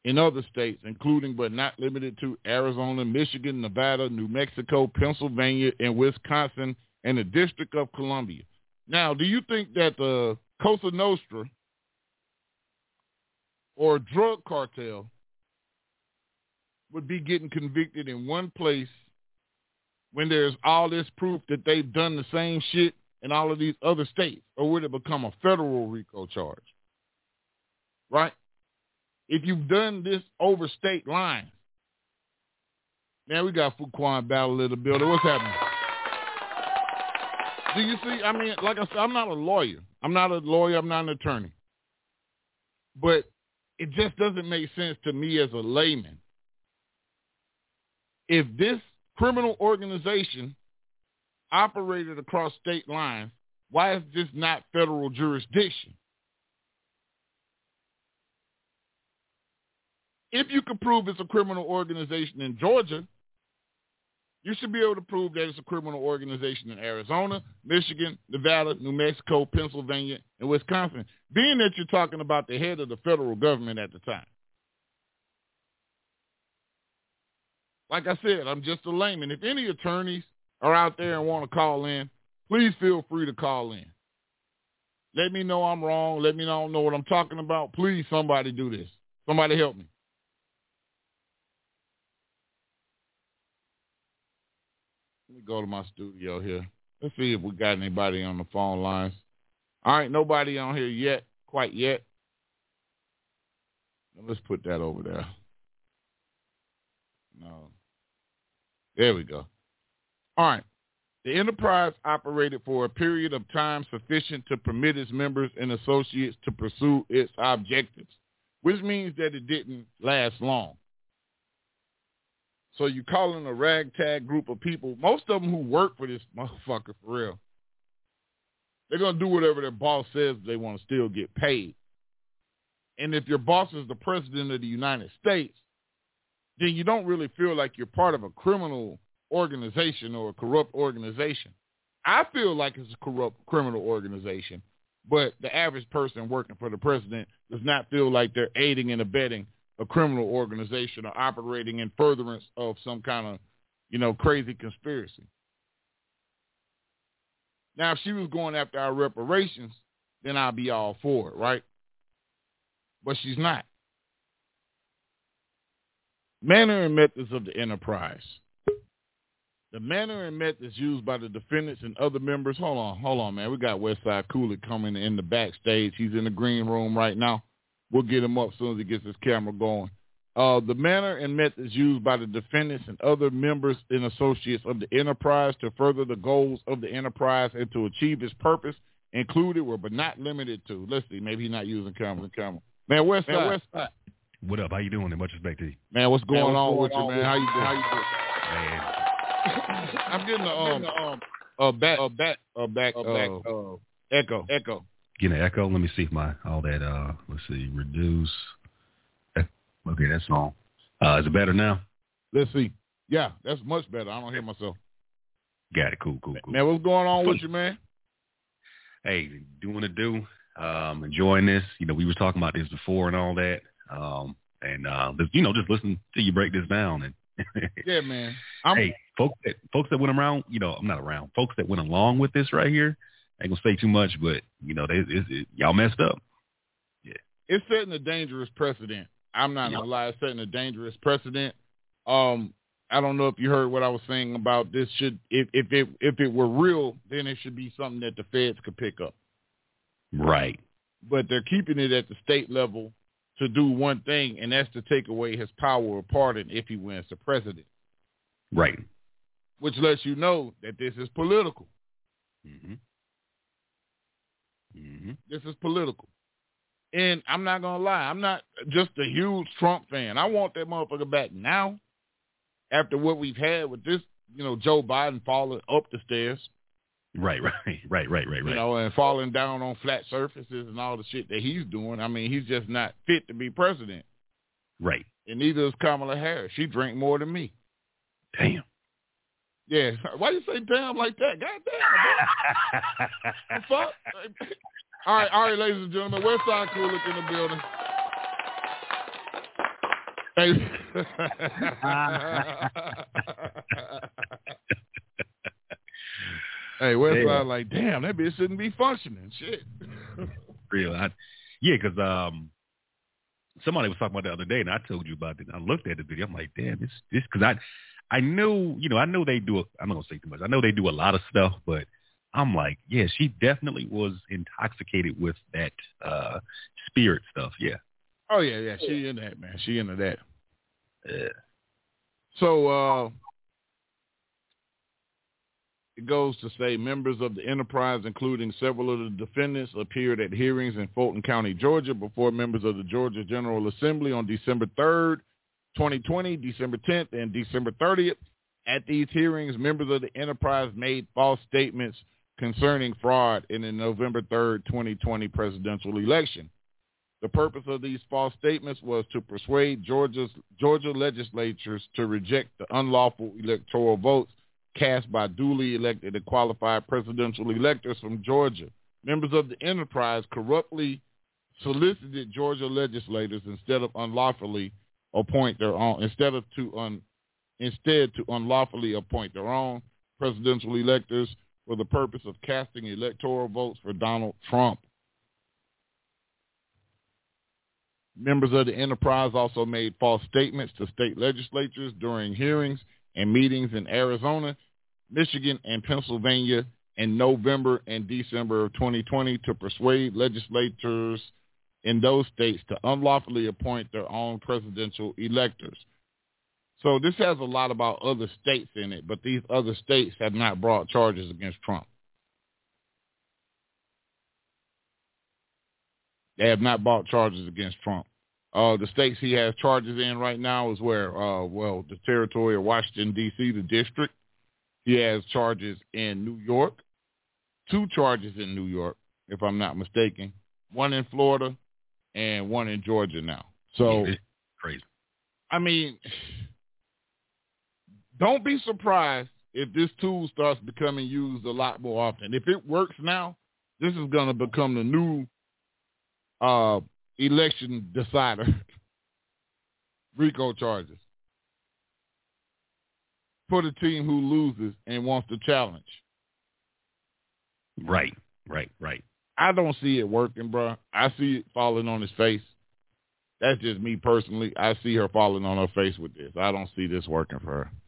in other states, including but not limited to Arizona, Michigan, Nevada, New Mexico, Pennsylvania, and Wisconsin, and the District of Columbia. Now, do you think that the Cosa Nostra or drug cartel would be getting convicted in one place when there's all this proof that they've done the same shit in all of these other states? Or would it become a federal RICO charge? Right? If you've done this over state lines. Now we got Fuquan Battle in the building. What's happening? Do you see? I mean, like I said, I'm not a lawyer. I'm not an attorney. But it just doesn't make sense to me as a layman. If this criminal organization operated across state lines, why is this not federal jurisdiction? If you can prove it's a criminal organization in Georgia, you should be able to prove that it's a criminal organization in Arizona, Michigan, Nevada, New Mexico, Pennsylvania, and Wisconsin, being that you're talking about the head of the federal government at the time. Like I said, I'm just a layman. If any attorneys are out there and want to call in, please feel free to call in. Let me know I'm wrong. Let me know I don't know what I'm talking about. Please, somebody do this. Somebody help me. Let me go to my studio here. Let's see if we got anybody on the phone lines. All right, nobody on here yet, quite yet. Let's put that over there. No. There we go. All right. The enterprise operated for a period of time sufficient to permit its members and associates to pursue its objectives, which means that it didn't last long. So you calling a ragtag group of people, most of them who work for this motherfucker for real, they're going to do whatever their boss says they want to still get paid. And if your boss is the president of the United States, then you don't really feel like you're part of a criminal organization or a corrupt organization. I feel like it's a corrupt criminal organization, but the average person working for the president does not feel like they're aiding and abetting a criminal organization or operating in furtherance of some kind of, crazy conspiracy. Now, if she was going after our reparations, then I'd be all for it, right? But she's not. Manner and methods of the enterprise. The manner and methods used by the defendants and other members. Hold on, man. We got Westside Cooley coming in the backstage. He's in the green room right now. We'll get him up as soon as he gets his camera going. The manner and methods used by the defendants and other members and associates of the enterprise to further the goals of the enterprise and to achieve its purpose included were but not limited to. Let's see. Maybe he's not using camera. Man, Westside. What up? How you doing? And much respect to you. Man, what's going on with you, man? How you doing? Man. I'm getting echo. Getting an echo. Let me see if all that. Let's see. Reduce. Okay, that's long. Is it better now? Let's see. Yeah, that's much better. I don't hear myself. Got it. Cool. Man, what's going on with you, man? Hey, doing a do. Enjoying this. We were talking about this before and all that. Just listen till you break this down. And yeah, man. Hey, folks that went around, I'm not around. Folks that went along with this right here, I ain't gonna say too much, but y'all messed up. Yeah, it's setting a dangerous precedent. I'm not gonna lie, it's setting a dangerous precedent. I don't know if you heard what I was saying about this. If it were real, then it should be something that the feds could pick up. Right. But they're keeping it at the state level to do one thing, and that's to take away his power or pardon if he wins the president. Right. Which lets you know that this is political. This is political. And I'm not going to lie, I'm not just a huge Trump fan. I want that motherfucker back now after what we've had with this, Joe Biden falling up the stairs. Right. And falling down on flat surfaces and all the shit that he's doing. I mean, he's just not fit to be president. Right. And neither is Kamala Harris. She drank more than me. Damn. Yeah. Why you say damn like that? God damn. The fuck? All right, ladies and gentlemen. Westside Cooley in the building. Hey, hey, Westside like, damn, that bitch shouldn't be functioning. Shit. Real. Because somebody was talking about the other day, and I told you about it. I looked at the video. I'm like, damn, this, because I know, I know they do. I'm not gonna say too much. I know they do a lot of stuff, but I'm like, yeah, she definitely was intoxicated with that spirit stuff. Yeah. Oh yeah. She into that, man. She into that. Yeah. So it goes to say members of the enterprise, including several of the defendants, appeared at hearings in Fulton County, Georgia, before members of the Georgia General Assembly on December 3rd, 2020, December 10th, and December 30th. At these hearings, members of the enterprise made false statements concerning fraud in the November 3rd, 2020 presidential election. The purpose of these false statements was to persuade Georgia legislatures to reject the unlawful electoral votes cast by duly elected and qualified presidential electors from Georgia. Members of the enterprise corruptly solicited Georgia legislators instead to unlawfully appoint their own presidential electors for the purpose of casting electoral votes for Donald Trump. Members of the enterprise also made false statements to state legislatures during hearings and meetings in Arizona, Michigan, and Pennsylvania in November and December of 2020 to persuade legislators in those states to unlawfully appoint their own presidential electors. So this has a lot about other states in it, but these other states have not brought charges against Trump. They have not brought charges against Trump. The states he has charges in right now is where, the territory of Washington, D.C., the district. He has charges in New York, 2 charges in New York, if I'm not mistaken, 1 in Florida and 1 in Georgia now. So, crazy. I mean, don't be surprised if this tool starts becoming used a lot more often. If it works now, this is going to become the new election decider. RICO charges for the team who loses and wants to challenge. Right. I don't see it working, bro. I see it falling on his face. That's just me personally. I see her falling on her face with this. I don't see this working for her.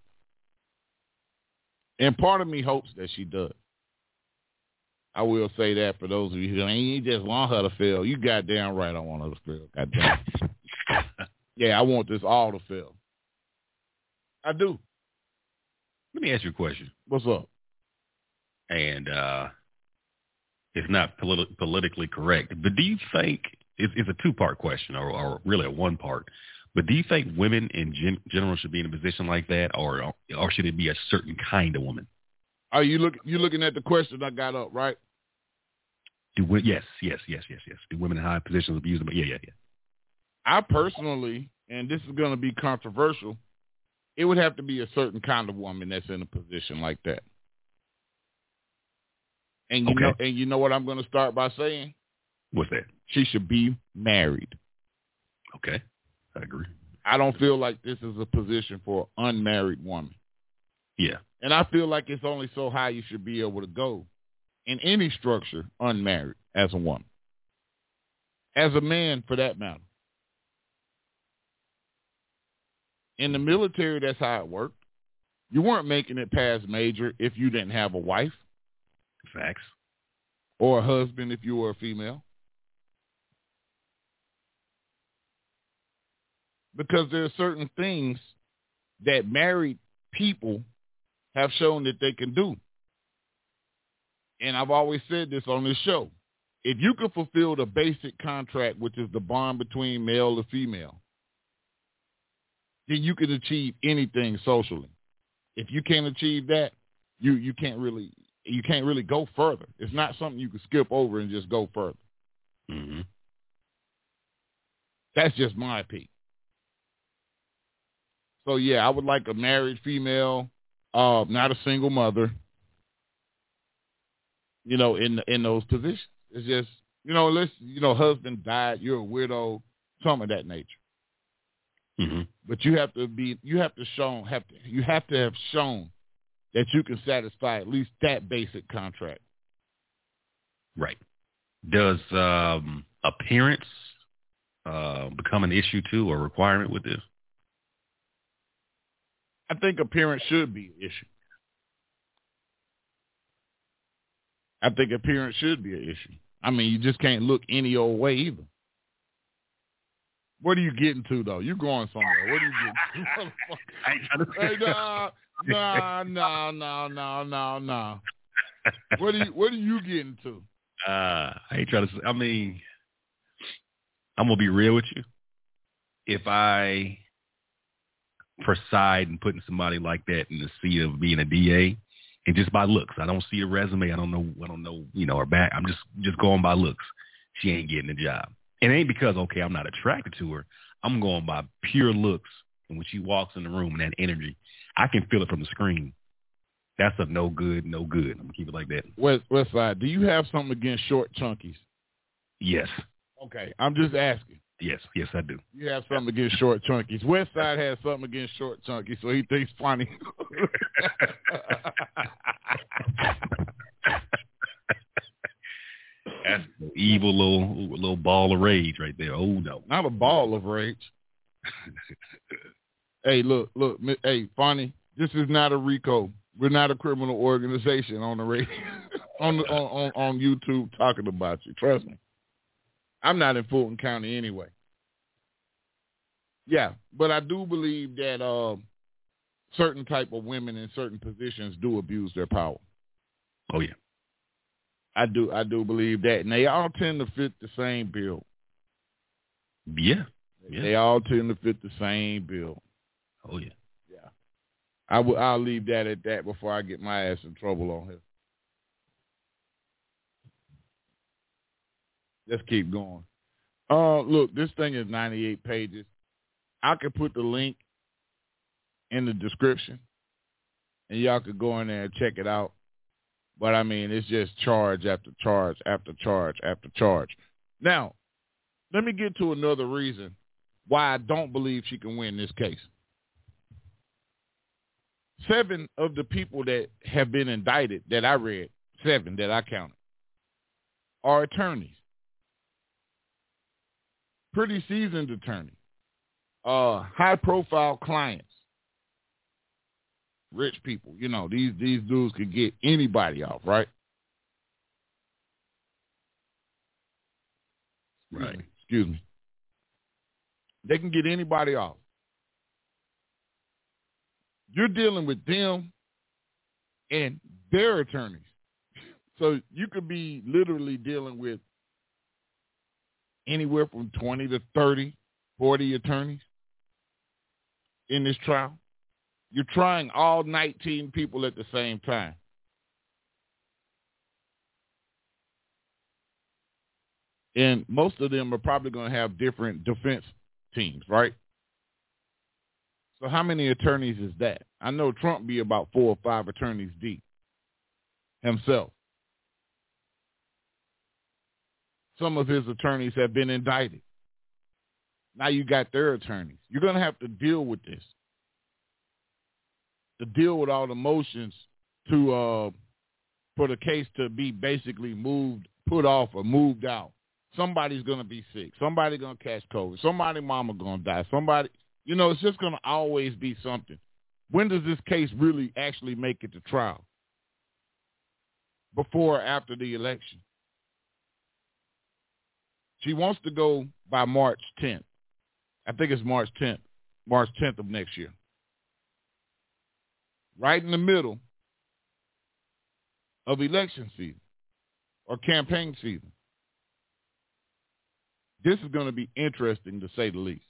And part of me hopes that she does. I will say that for those of you who ain't just want her to fail. You goddamn right I want her to fail. Goddamn. Yeah, I want this all to fail. I do. Let me ask you a question. What's up? And it's not politically correct, but do you think, it's a 2-part question or really a 1-part, but do you think women in general should be in a position like that, or should it be a certain kind of woman? Are you looking at the question I got up, right? Yes. Do women in high positions abuse them? Yeah. I personally, and this is going to be controversial, it would have to be a certain kind of woman that's in a position like that. And you know what I'm going to start by saying? What's that? She should be married. Okay, I agree. I don't feel like this is a position for an unmarried woman. Yeah. And I feel like it's only so high you should be able to go in any structure unmarried as a woman. As a man, for that matter. In the military, that's how it worked. You weren't making it past major if you didn't have a wife. Facts. Or a husband if you were a female. Because there are certain things that married people have shown that they can do. And I've always said this on this show. If you can fulfill the basic contract, which is the bond between male and female, then you can achieve anything socially. If you can't achieve that, you can't really go further. It's not something you can skip over and just go further. Mm-hmm. That's just my opinion. So yeah, I would like a married female, not a single mother. In those positions. It's just, husband died, you're a widow, something of that nature. Mm-hmm. But you have to have shown that you can satisfy at least that basic contract. Right. Does appearance become an issue too, or a requirement with this? I think appearance should be an issue. I think appearance should be an issue. I mean, you just can't look any old way either. What are you getting to, though? You're going somewhere. What are you getting to? Hey, no. What are you getting to? I ain't trying to say. I mean, I'm going to be real with you. If I preside in putting somebody like that in the seat of being a DA, and just by looks, I don't see a resume. I don't know, her back. I'm just going by looks. She ain't getting the job. It ain't because, okay, I'm not attracted to her. I'm going by pure looks. And when she walks in the room and that energy, I can feel it from the screen. That's a no good. I'm going to keep it like that. West Side, do you have something against short chunkies? Yes. Okay, I'm just asking. Yes, I do. You have something against short chunkies. West Side has something against short chunkies, so he thinks funny. That's an evil little ball of rage right there. Oh, no. Not a ball of rage. Hey, look. Hey, Fonny, this is not a RICO. We're not a criminal organization on the radio, on YouTube talking about you. Trust me. I'm not in Fulton County anyway. Yeah, but I do believe that certain type of women in certain positions do abuse their power. Oh, yeah. I do believe that, and they all tend to fit the same bill. Yeah. They all tend to fit the same bill. Oh, yeah. Yeah. I'll leave that at that before I get my ass in trouble on here. Let's keep going. Look, this thing is 98 pages. I could put the link in the description, and y'all could go in there and check it out. But, I mean, it's just charge after charge after charge after charge. Now, let me get to another reason why I don't believe she can win this case. 7 of the people that have been indicted that I read, 7 that I counted, are attorneys. Pretty seasoned attorneys. High-profile clients. Rich people. You know, these dudes could get anybody off, right? Right. Excuse me. They can get anybody off. You're dealing with them and their attorneys. So you could be literally dealing with anywhere from 20 to 30, 40 attorneys in this trial. You're trying all 19 people at the same time. And most of them are probably going to have different defense teams, right? So how many attorneys is that? I know Trump be about 4 or 5 attorneys deep himself. Some of his attorneys have been indicted. Now you got their attorneys. You're going to have to deal with this. To deal with all the motions to for the case to be basically put off or moved out. Somebody's going to be sick. Somebody's going to catch COVID. Somebody's mama going to die. It's just going to always be something. When does this case really actually make it to trial? Before or after the election? She wants to go by March 10th. I think it's March 10th of next year. Right in the middle of election season or campaign season. This is going to be interesting, to say the least.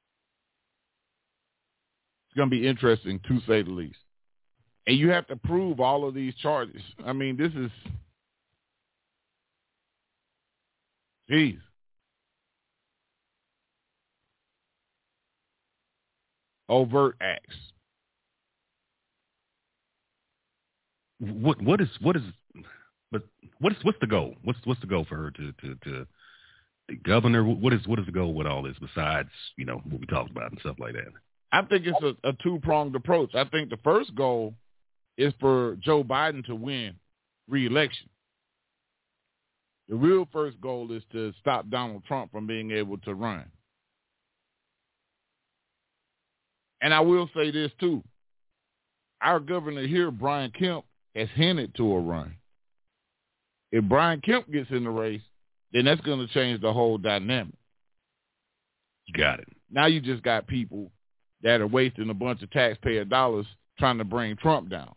It's going to be interesting, to say the least. And you have to prove all of these charges. I mean, this is, geez. Overt acts. What's the goal? What's the goal for her to the governor? What is the goal with all this besides, what we talked about and stuff like that? I think it's a two-pronged approach. I think the first goal is for Joe Biden to win re-election. The real first goal is to stop Donald Trump from being able to run. And I will say this, too. Our governor here, Brian Kemp, has hinted to a run. If Brian Kemp gets in the race, then that's going to change the whole dynamic. Got it. Now you just got people that are wasting a bunch of taxpayer dollars trying to bring Trump down.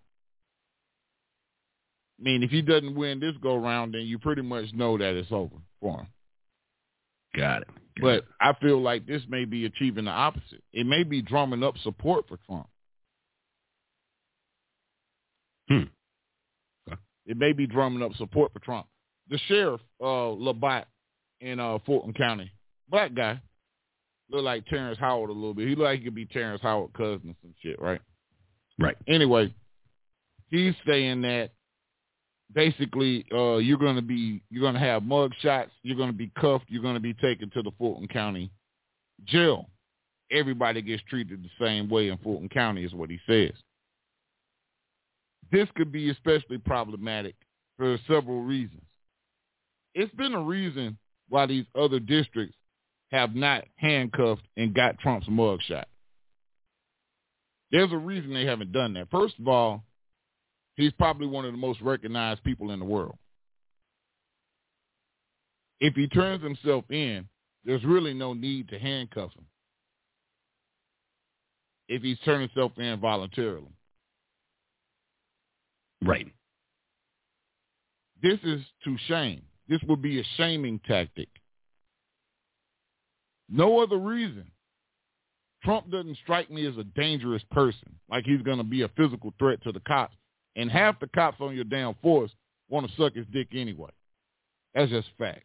I mean, if he doesn't win this go-round, then you pretty much know that it's over for him. Got it. But I feel like this may be achieving the opposite. It may be drumming up support for Trump. It may be drumming up support for Trump. The sheriff, Labatt in Fulton County, black guy, look like Terrence Howard a little bit. He look like he could be Terrence Howard's cousin or some shit, right? Right. Anyway, he's saying that basically you're going to have mug shots, you're going to be cuffed, you're going to be taken to the Fulton County jail. Everybody gets treated the same way in Fulton County is what he says. This could be especially problematic for several reasons. It's been a reason why these other districts have not handcuffed and got Trump's mugshot. There's a reason they haven't done that. First of all, he's probably one of the most recognized people in the world. If he turns himself in, there's really no need to handcuff him if he's turned himself in voluntarily. Right. This is to shame. This would be a shaming tactic. No other reason. Trump doesn't strike me as a dangerous person, like he's going to be a physical threat to the cops. And half the cops on your damn force want to suck his dick anyway. That's just fact.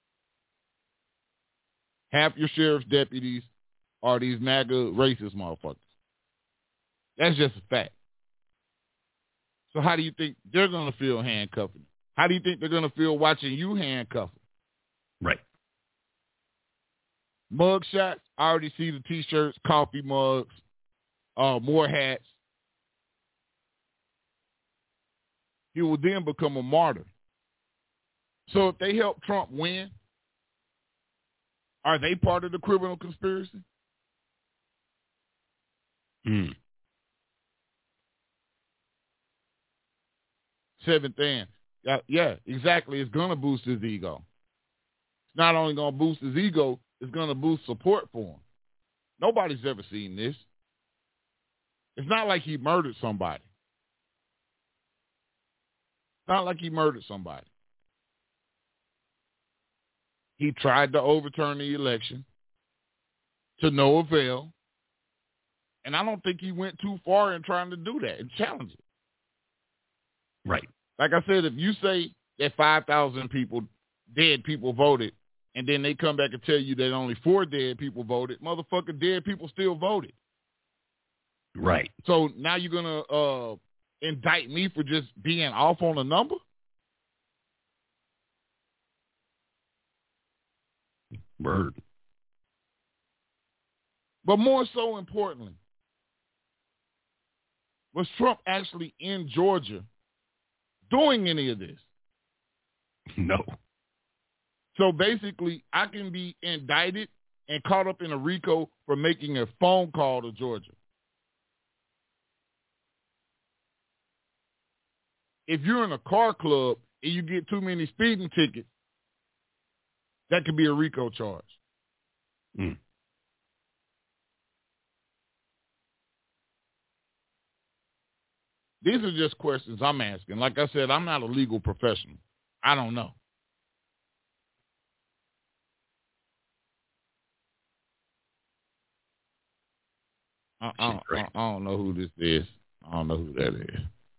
Half your sheriff's deputies are these MAGA racist motherfuckers. That's just a fact. So how do you think they're going to feel handcuffing? How do you think they're going to feel watching you handcuff them? Right. Mug shots, I already see the T-shirts, coffee mugs, more hats. He will then become a martyr. So if they help Trump win, are they part of the criminal conspiracy? Seventh and. Yeah, exactly. It's going to boost his ego. It's not only going to boost his ego, it's going to boost support for him. Nobody's ever seen this. It's not like he murdered somebody. It's not like he murdered somebody. He tried to overturn the election to no avail. And I don't think he went too far in trying to do that and challenge it. Right. Like I said, if you say that 5,000 dead people voted, and then they come back and tell you that only 4 dead people voted, motherfucker, dead people still voted. Right. So now you're going to indict me for just being off on a number? Word. But more so importantly, was Trump actually in Georgia doing any of this? No. So basically, I can be indicted and caught up in a RICO for making a phone call to Georgia. If you're in a car club and you get too many speeding tickets, that could be a RICO charge. These are just questions I'm asking. Like I said, I'm not a legal professional. I don't know. I don't know who this is. I don't know who that is.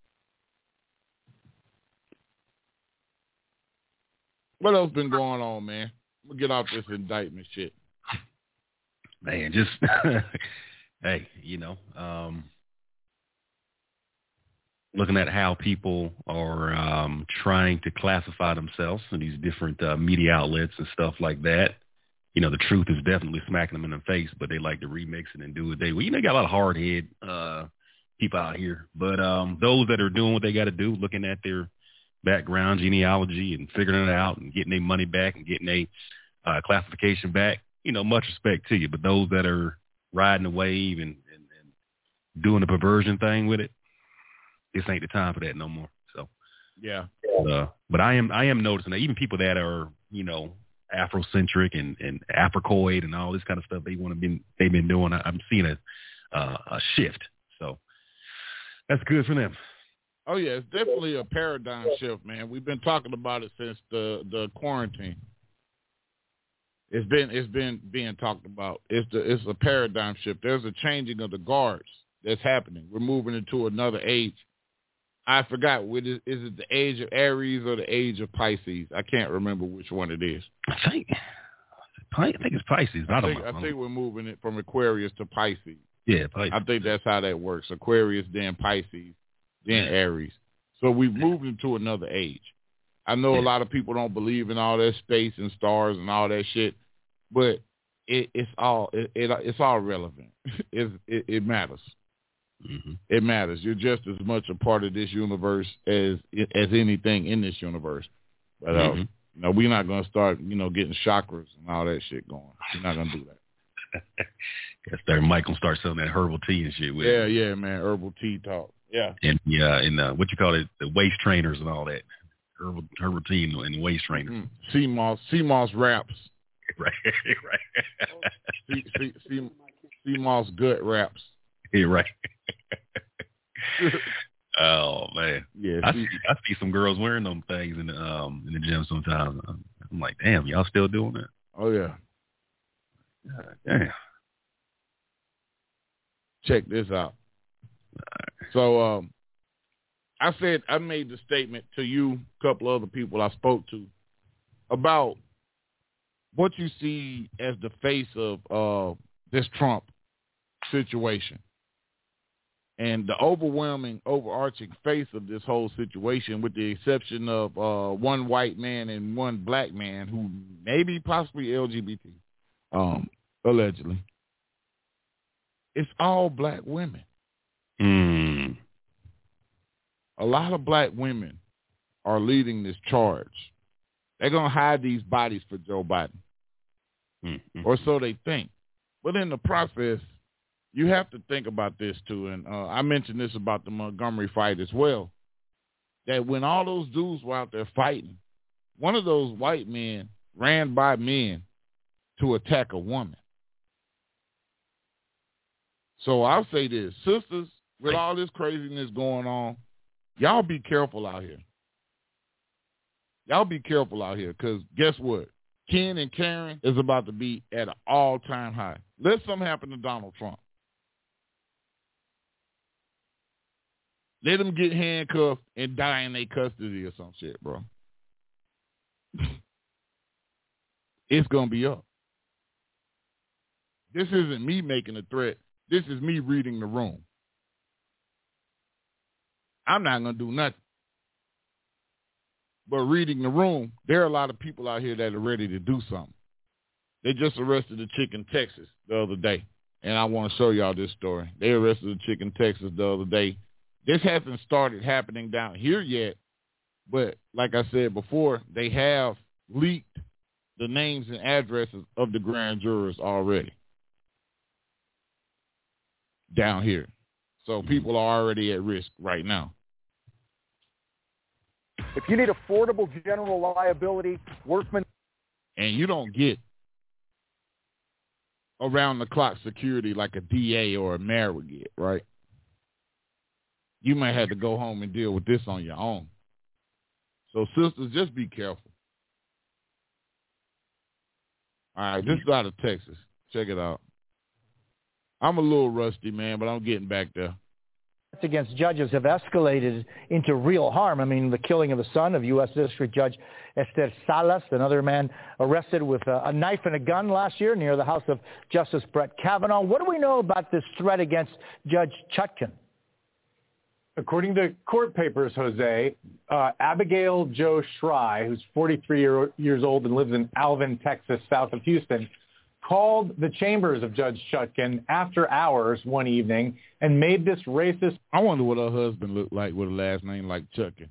What else been going on, man? We'll get off this indictment shit. Man, just, hey, looking at how people are trying to classify themselves in these different media outlets and stuff like that. the truth is definitely smacking them in the face, but they like to remix it and do it. They got a lot of hard head people out here. But those that are doing what they got to do, looking at their background, genealogy, and figuring it out and getting their money back and getting their classification back, much respect to you. But those that are riding the wave and doing the perversion thing with it, this ain't the time for that no more. So yeah. But I am noticing that even people that are Afrocentric and Africoid and all this kind of stuff they've been doing. I'm seeing a shift. So that's good for them. Oh yeah, it's definitely a paradigm shift, man. We've been talking about it since the quarantine. It's been being talked about. It's a paradigm shift. There's a changing of the guards that's happening. We're moving into another age. I forgot, is it the age of Aries or the age of Pisces? I can't remember which one it is. I think it's Pisces. I think we're moving it from Aquarius to Pisces. Yeah, Pisces. I think that's how that works. Aquarius, then Pisces, then Aries. So we've moved into another age. I know a lot of people don't believe in all that space and stars and all that shit, but it's all relevant. It matters. Mm-hmm. It matters. You're just as much a part of this universe as anything in this universe. But we're not going to start, getting chakras and all that shit going. We're not going to do that. Guess Mike gonna start selling that herbal tea and shit with it. Yeah, man, herbal tea talk. Yeah. And what you call it, the waist trainers and all that. Herbal tea and waist trainers. Sea moss wraps. Right. Sea moss gut wraps. Yeah, right. Oh man, yeah. I see some girls wearing them things in the gym sometimes. I'm like, damn, y'all still doing that? Oh yeah. Damn. Check this out. So I made the statement to you, a couple other people I spoke to, about what you see as the face of this Trump situation. And the overarching face of this whole situation, with the exception of one white man and one black man who may be possibly LGBT, allegedly, it's all black women. A lot of black women are leading this charge. They're going to hide these bodies for Joe Biden. Or so they think. But in the process, you have to think about this too, and I mentioned this about the Montgomery fight as well, that when all those dudes were out there fighting, one of those white men ran by men to attack a woman. So I'll say this, sisters, with all this craziness going on, y'all be careful out here. Y'all be careful out here, because guess what? Ken and Karen is about to be at an all-time high. Let something happen to Donald Trump. Let them get handcuffed and die in their custody or some shit, bro. It's going to be up. This isn't me making a threat. This is me reading the room. I'm not going to do nothing. But reading the room, there are a lot of people out here that are ready to do something. They just arrested a chick in Texas the other day, and I want to show y'all this story. They arrested a chick in Texas the other day. This hasn't started happening down here yet, but like I said before, they have leaked the names and addresses of the grand jurors already down here. So people are already at risk right now. If you need affordable general liability, Workman... And you don't get around-the-clock security like a DA or a mayor would get, right? You might have to go home and deal with this on your own. So, sisters, just be careful. All right, this is out of Texas. Check it out. I'm a little rusty, man, but I'm getting back there. Against judges have escalated into real harm. I mean, the killing of the son of U.S. District Judge Esther Salas, another man arrested with a knife and a gun last year near the house of Justice Brett Kavanaugh. What do we know about this threat against Judge Chutkan? According to court papers, Jose, Abigail Jo Schrei, who's 43 years old and lives in Alvin, Texas, south of Houston, called the chambers of Judge Chutkan after hours one evening and made this racist. I wonder what her husband looked like with a last name like Chutkan.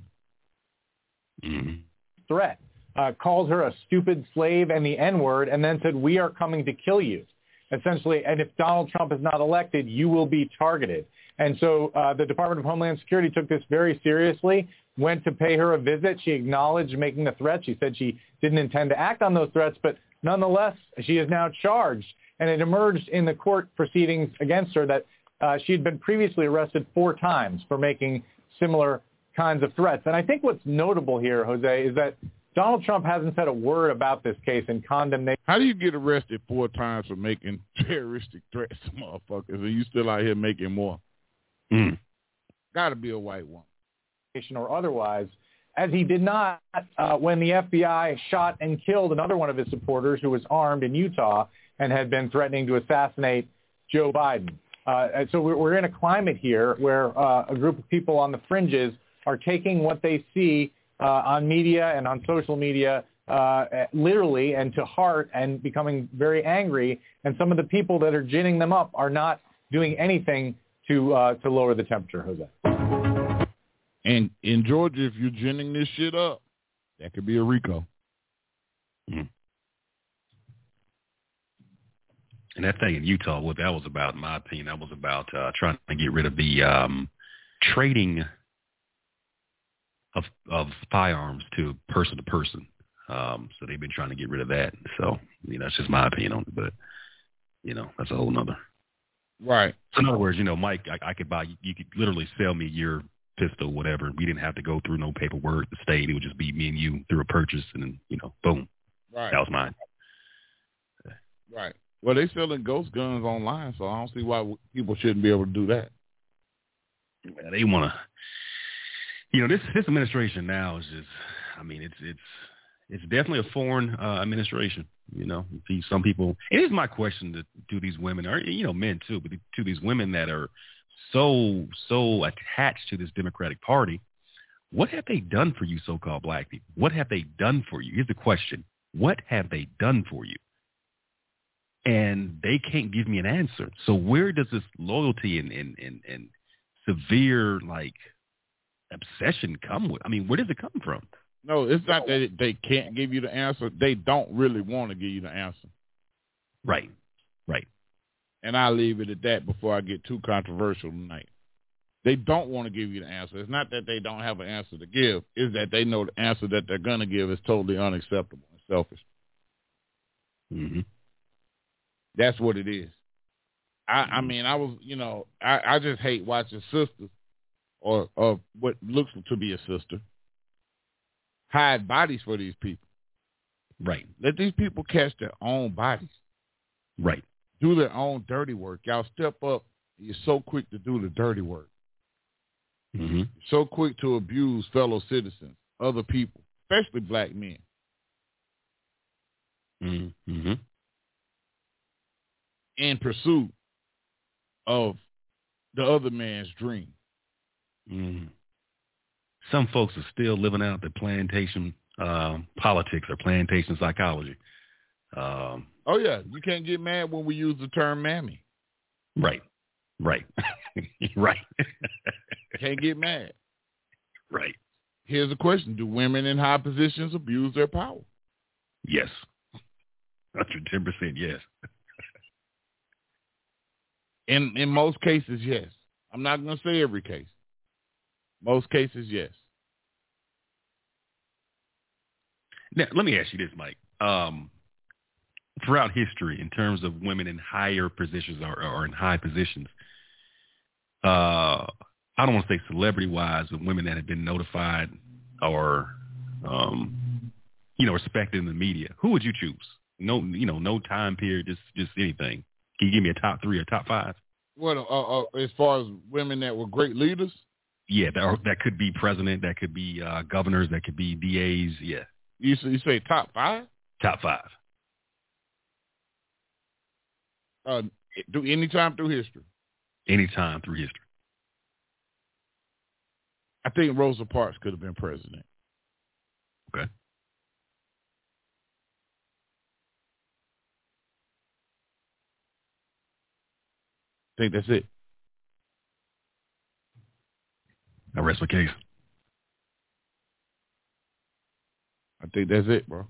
Threat. Called her a stupid slave and the N-word, and then said, "We are coming to kill you." Essentially, and if Donald Trump is not elected, you will be targeted. And so the Department of Homeland Security took this very seriously, went to pay her a visit. She acknowledged making the threat. She said she didn't intend to act on those threats, but nonetheless, she is now charged. And it emerged in the court proceedings against her that she had been previously arrested 4 times for making similar kinds of threats. And I think what's notable here, Jose, is that Donald Trump hasn't said a word about this case in condemnation. How do you get arrested 4 times for making terroristic threats to motherfuckers, and you still out here making more? Got to be a white woman. Or otherwise, as he did not when the FBI shot and killed another one of his supporters who was armed in Utah and had been threatening to assassinate Joe Biden. And so we're in a climate here where a group of people on the fringes are taking what they see on media and on social media literally and to heart and becoming very angry. And some of the people that are ginning them up are not doing anything to lower the temperature, Jose. And in Georgia, if you're ginning this shit up, that could be a RICO. And that thing in Utah, what that was about, in my opinion, that was about trying to get rid of the trading of firearms to person. So they've been trying to get rid of that. So, that's just my opinion on it. But, that's a whole nother. Right. So in other words, Mike, I could buy, you could literally sell me your pistol, whatever. We didn't have to go through no paperwork, the state. It would just be me and you through a purchase, and then, boom. Right. That was mine. Right. Well, they're selling ghost guns online, so I don't see why people shouldn't be able to do that. They want to, this administration now is just, it's definitely a foreign administration. Some people, it is my question to these women, or, men too, but to these women that are so attached to this Democratic Party, what have they done for you, so-called black people? What have they done for you? Here's the question. What have they done for you? And they can't give me an answer. So where does this loyalty and severe, obsession come with? Where does it come from? No, it's not that they can't give you the answer. They don't really want to give you the answer. Right. And I'll leave it at that before I get too controversial tonight. They don't want to give you the answer. It's not that they don't have an answer to give. It's that they know the answer that they're going to give is totally unacceptable and selfish. Mm-hmm. That's what it is. I just hate watching sisters or what looks to be a sister hide bodies for these people. Right. Let these people catch their own bodies. Right. Do their own dirty work. Y'all step up. You're so quick to do the dirty work. Mm-hmm. So quick to abuse fellow citizens, other people, especially black men. Mm-hmm. In pursuit of the other man's dream. Mm. Some folks are still living out the plantation politics or plantation psychology. Oh, yeah. You can't get mad when we use the term mammy. Right. Right. Can't get mad. Right. Here's a question. Do women in high positions abuse their power? Yes. 110% yes. In most cases, yes. I'm not going to say every case. Most cases, yes. Now, let me ask you this, Mike. Throughout history, in terms of women in higher positions or in high positions, I don't want to say celebrity-wise, but women that have been notified or, respected in the media, who would you choose? No time period, just anything. Can you give me a top 3 or top 5? Well, as far as women that were great leaders? Yeah, that could be president, that could be governors, that could be DAs, yeah. You say top 5? Top 5. Do any time through history? Any time through history. I think Rosa Parks could have been president. Okay. think that's it. I rest my case. I think that's it, bro.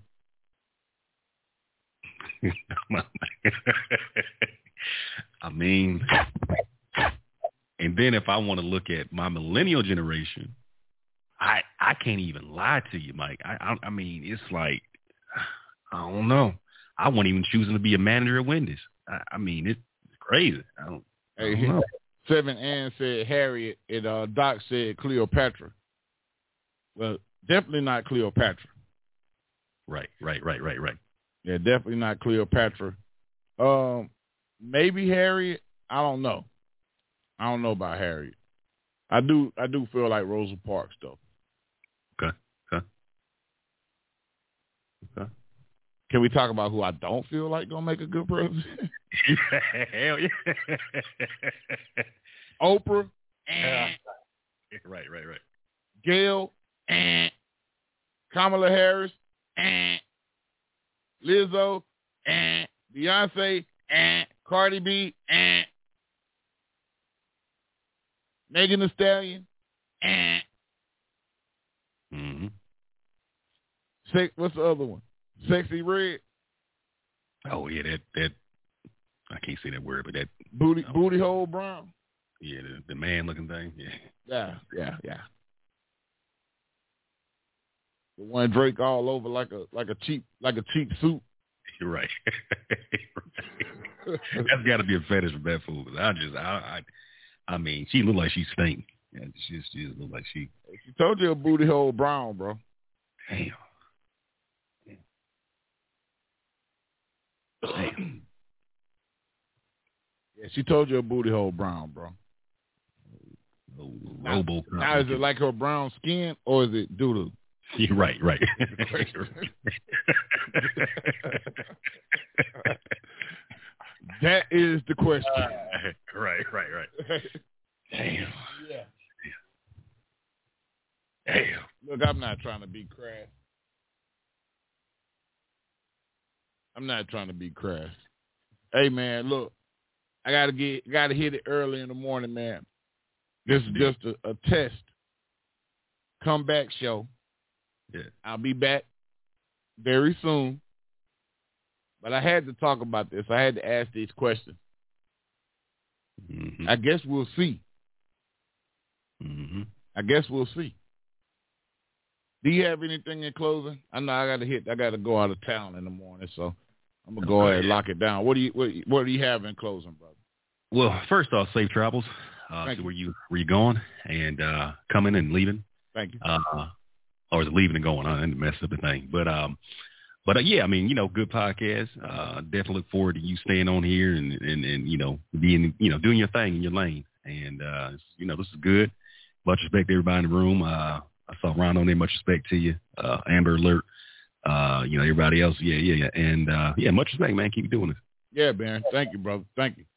I mean, and then if I want to look at my millennial generation, I can't even lie to you, Mike. I mean, it's like, I don't know. I wasn't even choosing to be a manager at Wendy's. I mean, it's crazy. I don't know. 7 Ann said Harriet, and Doc said Cleopatra. Well, definitely not Cleopatra. Right. Yeah, definitely not Cleopatra. Maybe Harriet. I don't know. I don't know about Harriet. I do feel like Rosa Parks though. Okay. Can we talk about who I don't feel like gonna make a good president? Hell yeah. Oprah. Right. Gail. Kamala Harris. Lizzo. Beyonce. Cardi B. Megan Thee Stallion. Mm-hmm. What's the other one? Sexy Red. Oh yeah, that I can't say that word, but that booty hole brown. Yeah, the man looking thing. Yeah. Yeah. The one Drake all over like a cheap suit. You're right. That's got to be a fetish for that fool. I mean, she look like she stink. Yeah, she just look like she. She told you a booty hole brown, bro. Damn. Yeah, she told you a booty hole brown, bro. Now is it like her brown skin or is it doo-doo? You're right. That is the question. Right. Damn. Yeah. Damn. Look, I'm not trying to be crass. Hey, man, look, I gotta hit it early in the morning, man. This is just a test. Comeback show. Yeah. I'll be back very soon. But I had to talk about this. I had to ask these questions. Mm-hmm. I guess we'll see. Mm-hmm. I guess we'll see. Do you have anything in closing? I know I got to go out of town in the morning, so I'm gonna go ahead and lock it down. What do you have in closing, brother? Well, first off, safe travels to where you going and coming and leaving. Thank you. Or is it leaving and going? I didn't mess up the thing, but yeah, I mean, good podcast. Definitely look forward to you staying on here and being doing your thing in your lane. And this is good. Much respect to everybody in the room. I saw Ron on there. Much respect to you. Amber Alert. Everybody else. Yeah. And much respect, man. Keep doing this. Yeah, man. Thank you, brother. Thank you.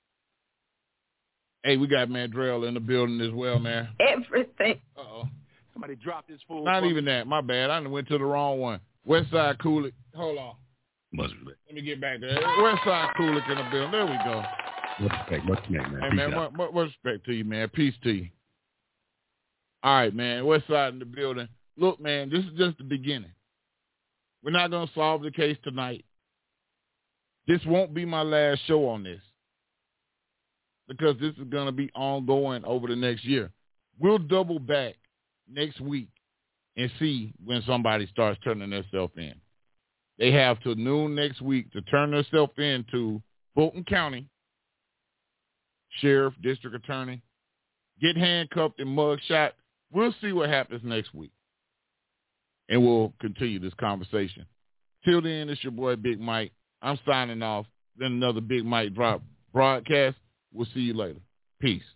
Hey, we got Mandrell in the building as well, man. Everything. Uh-oh. Somebody dropped this fool. Not even that. My bad. I went to the wrong one. Westside Kulik. Hold on. Much respect. Let me get back there. Westside Kulik in the building. There we go. Much respect, man. Hey, man, much respect to you, man. Peace to you. All right, man. Westside in the building. Look, man, this is just the beginning. We're not going to solve the case tonight. This won't be my last show on this because this is going to be ongoing over the next year. We'll double back next week and see when somebody starts turning themselves in. They have till noon next week to turn themselves in to Fulton County Sheriff, District Attorney, get handcuffed and mug shot. We'll see what happens next week. And we'll continue this conversation. Till then, it's your boy Big Mike. I'm signing off. Then another Big Mike drop broadcast. We'll see you later. Peace.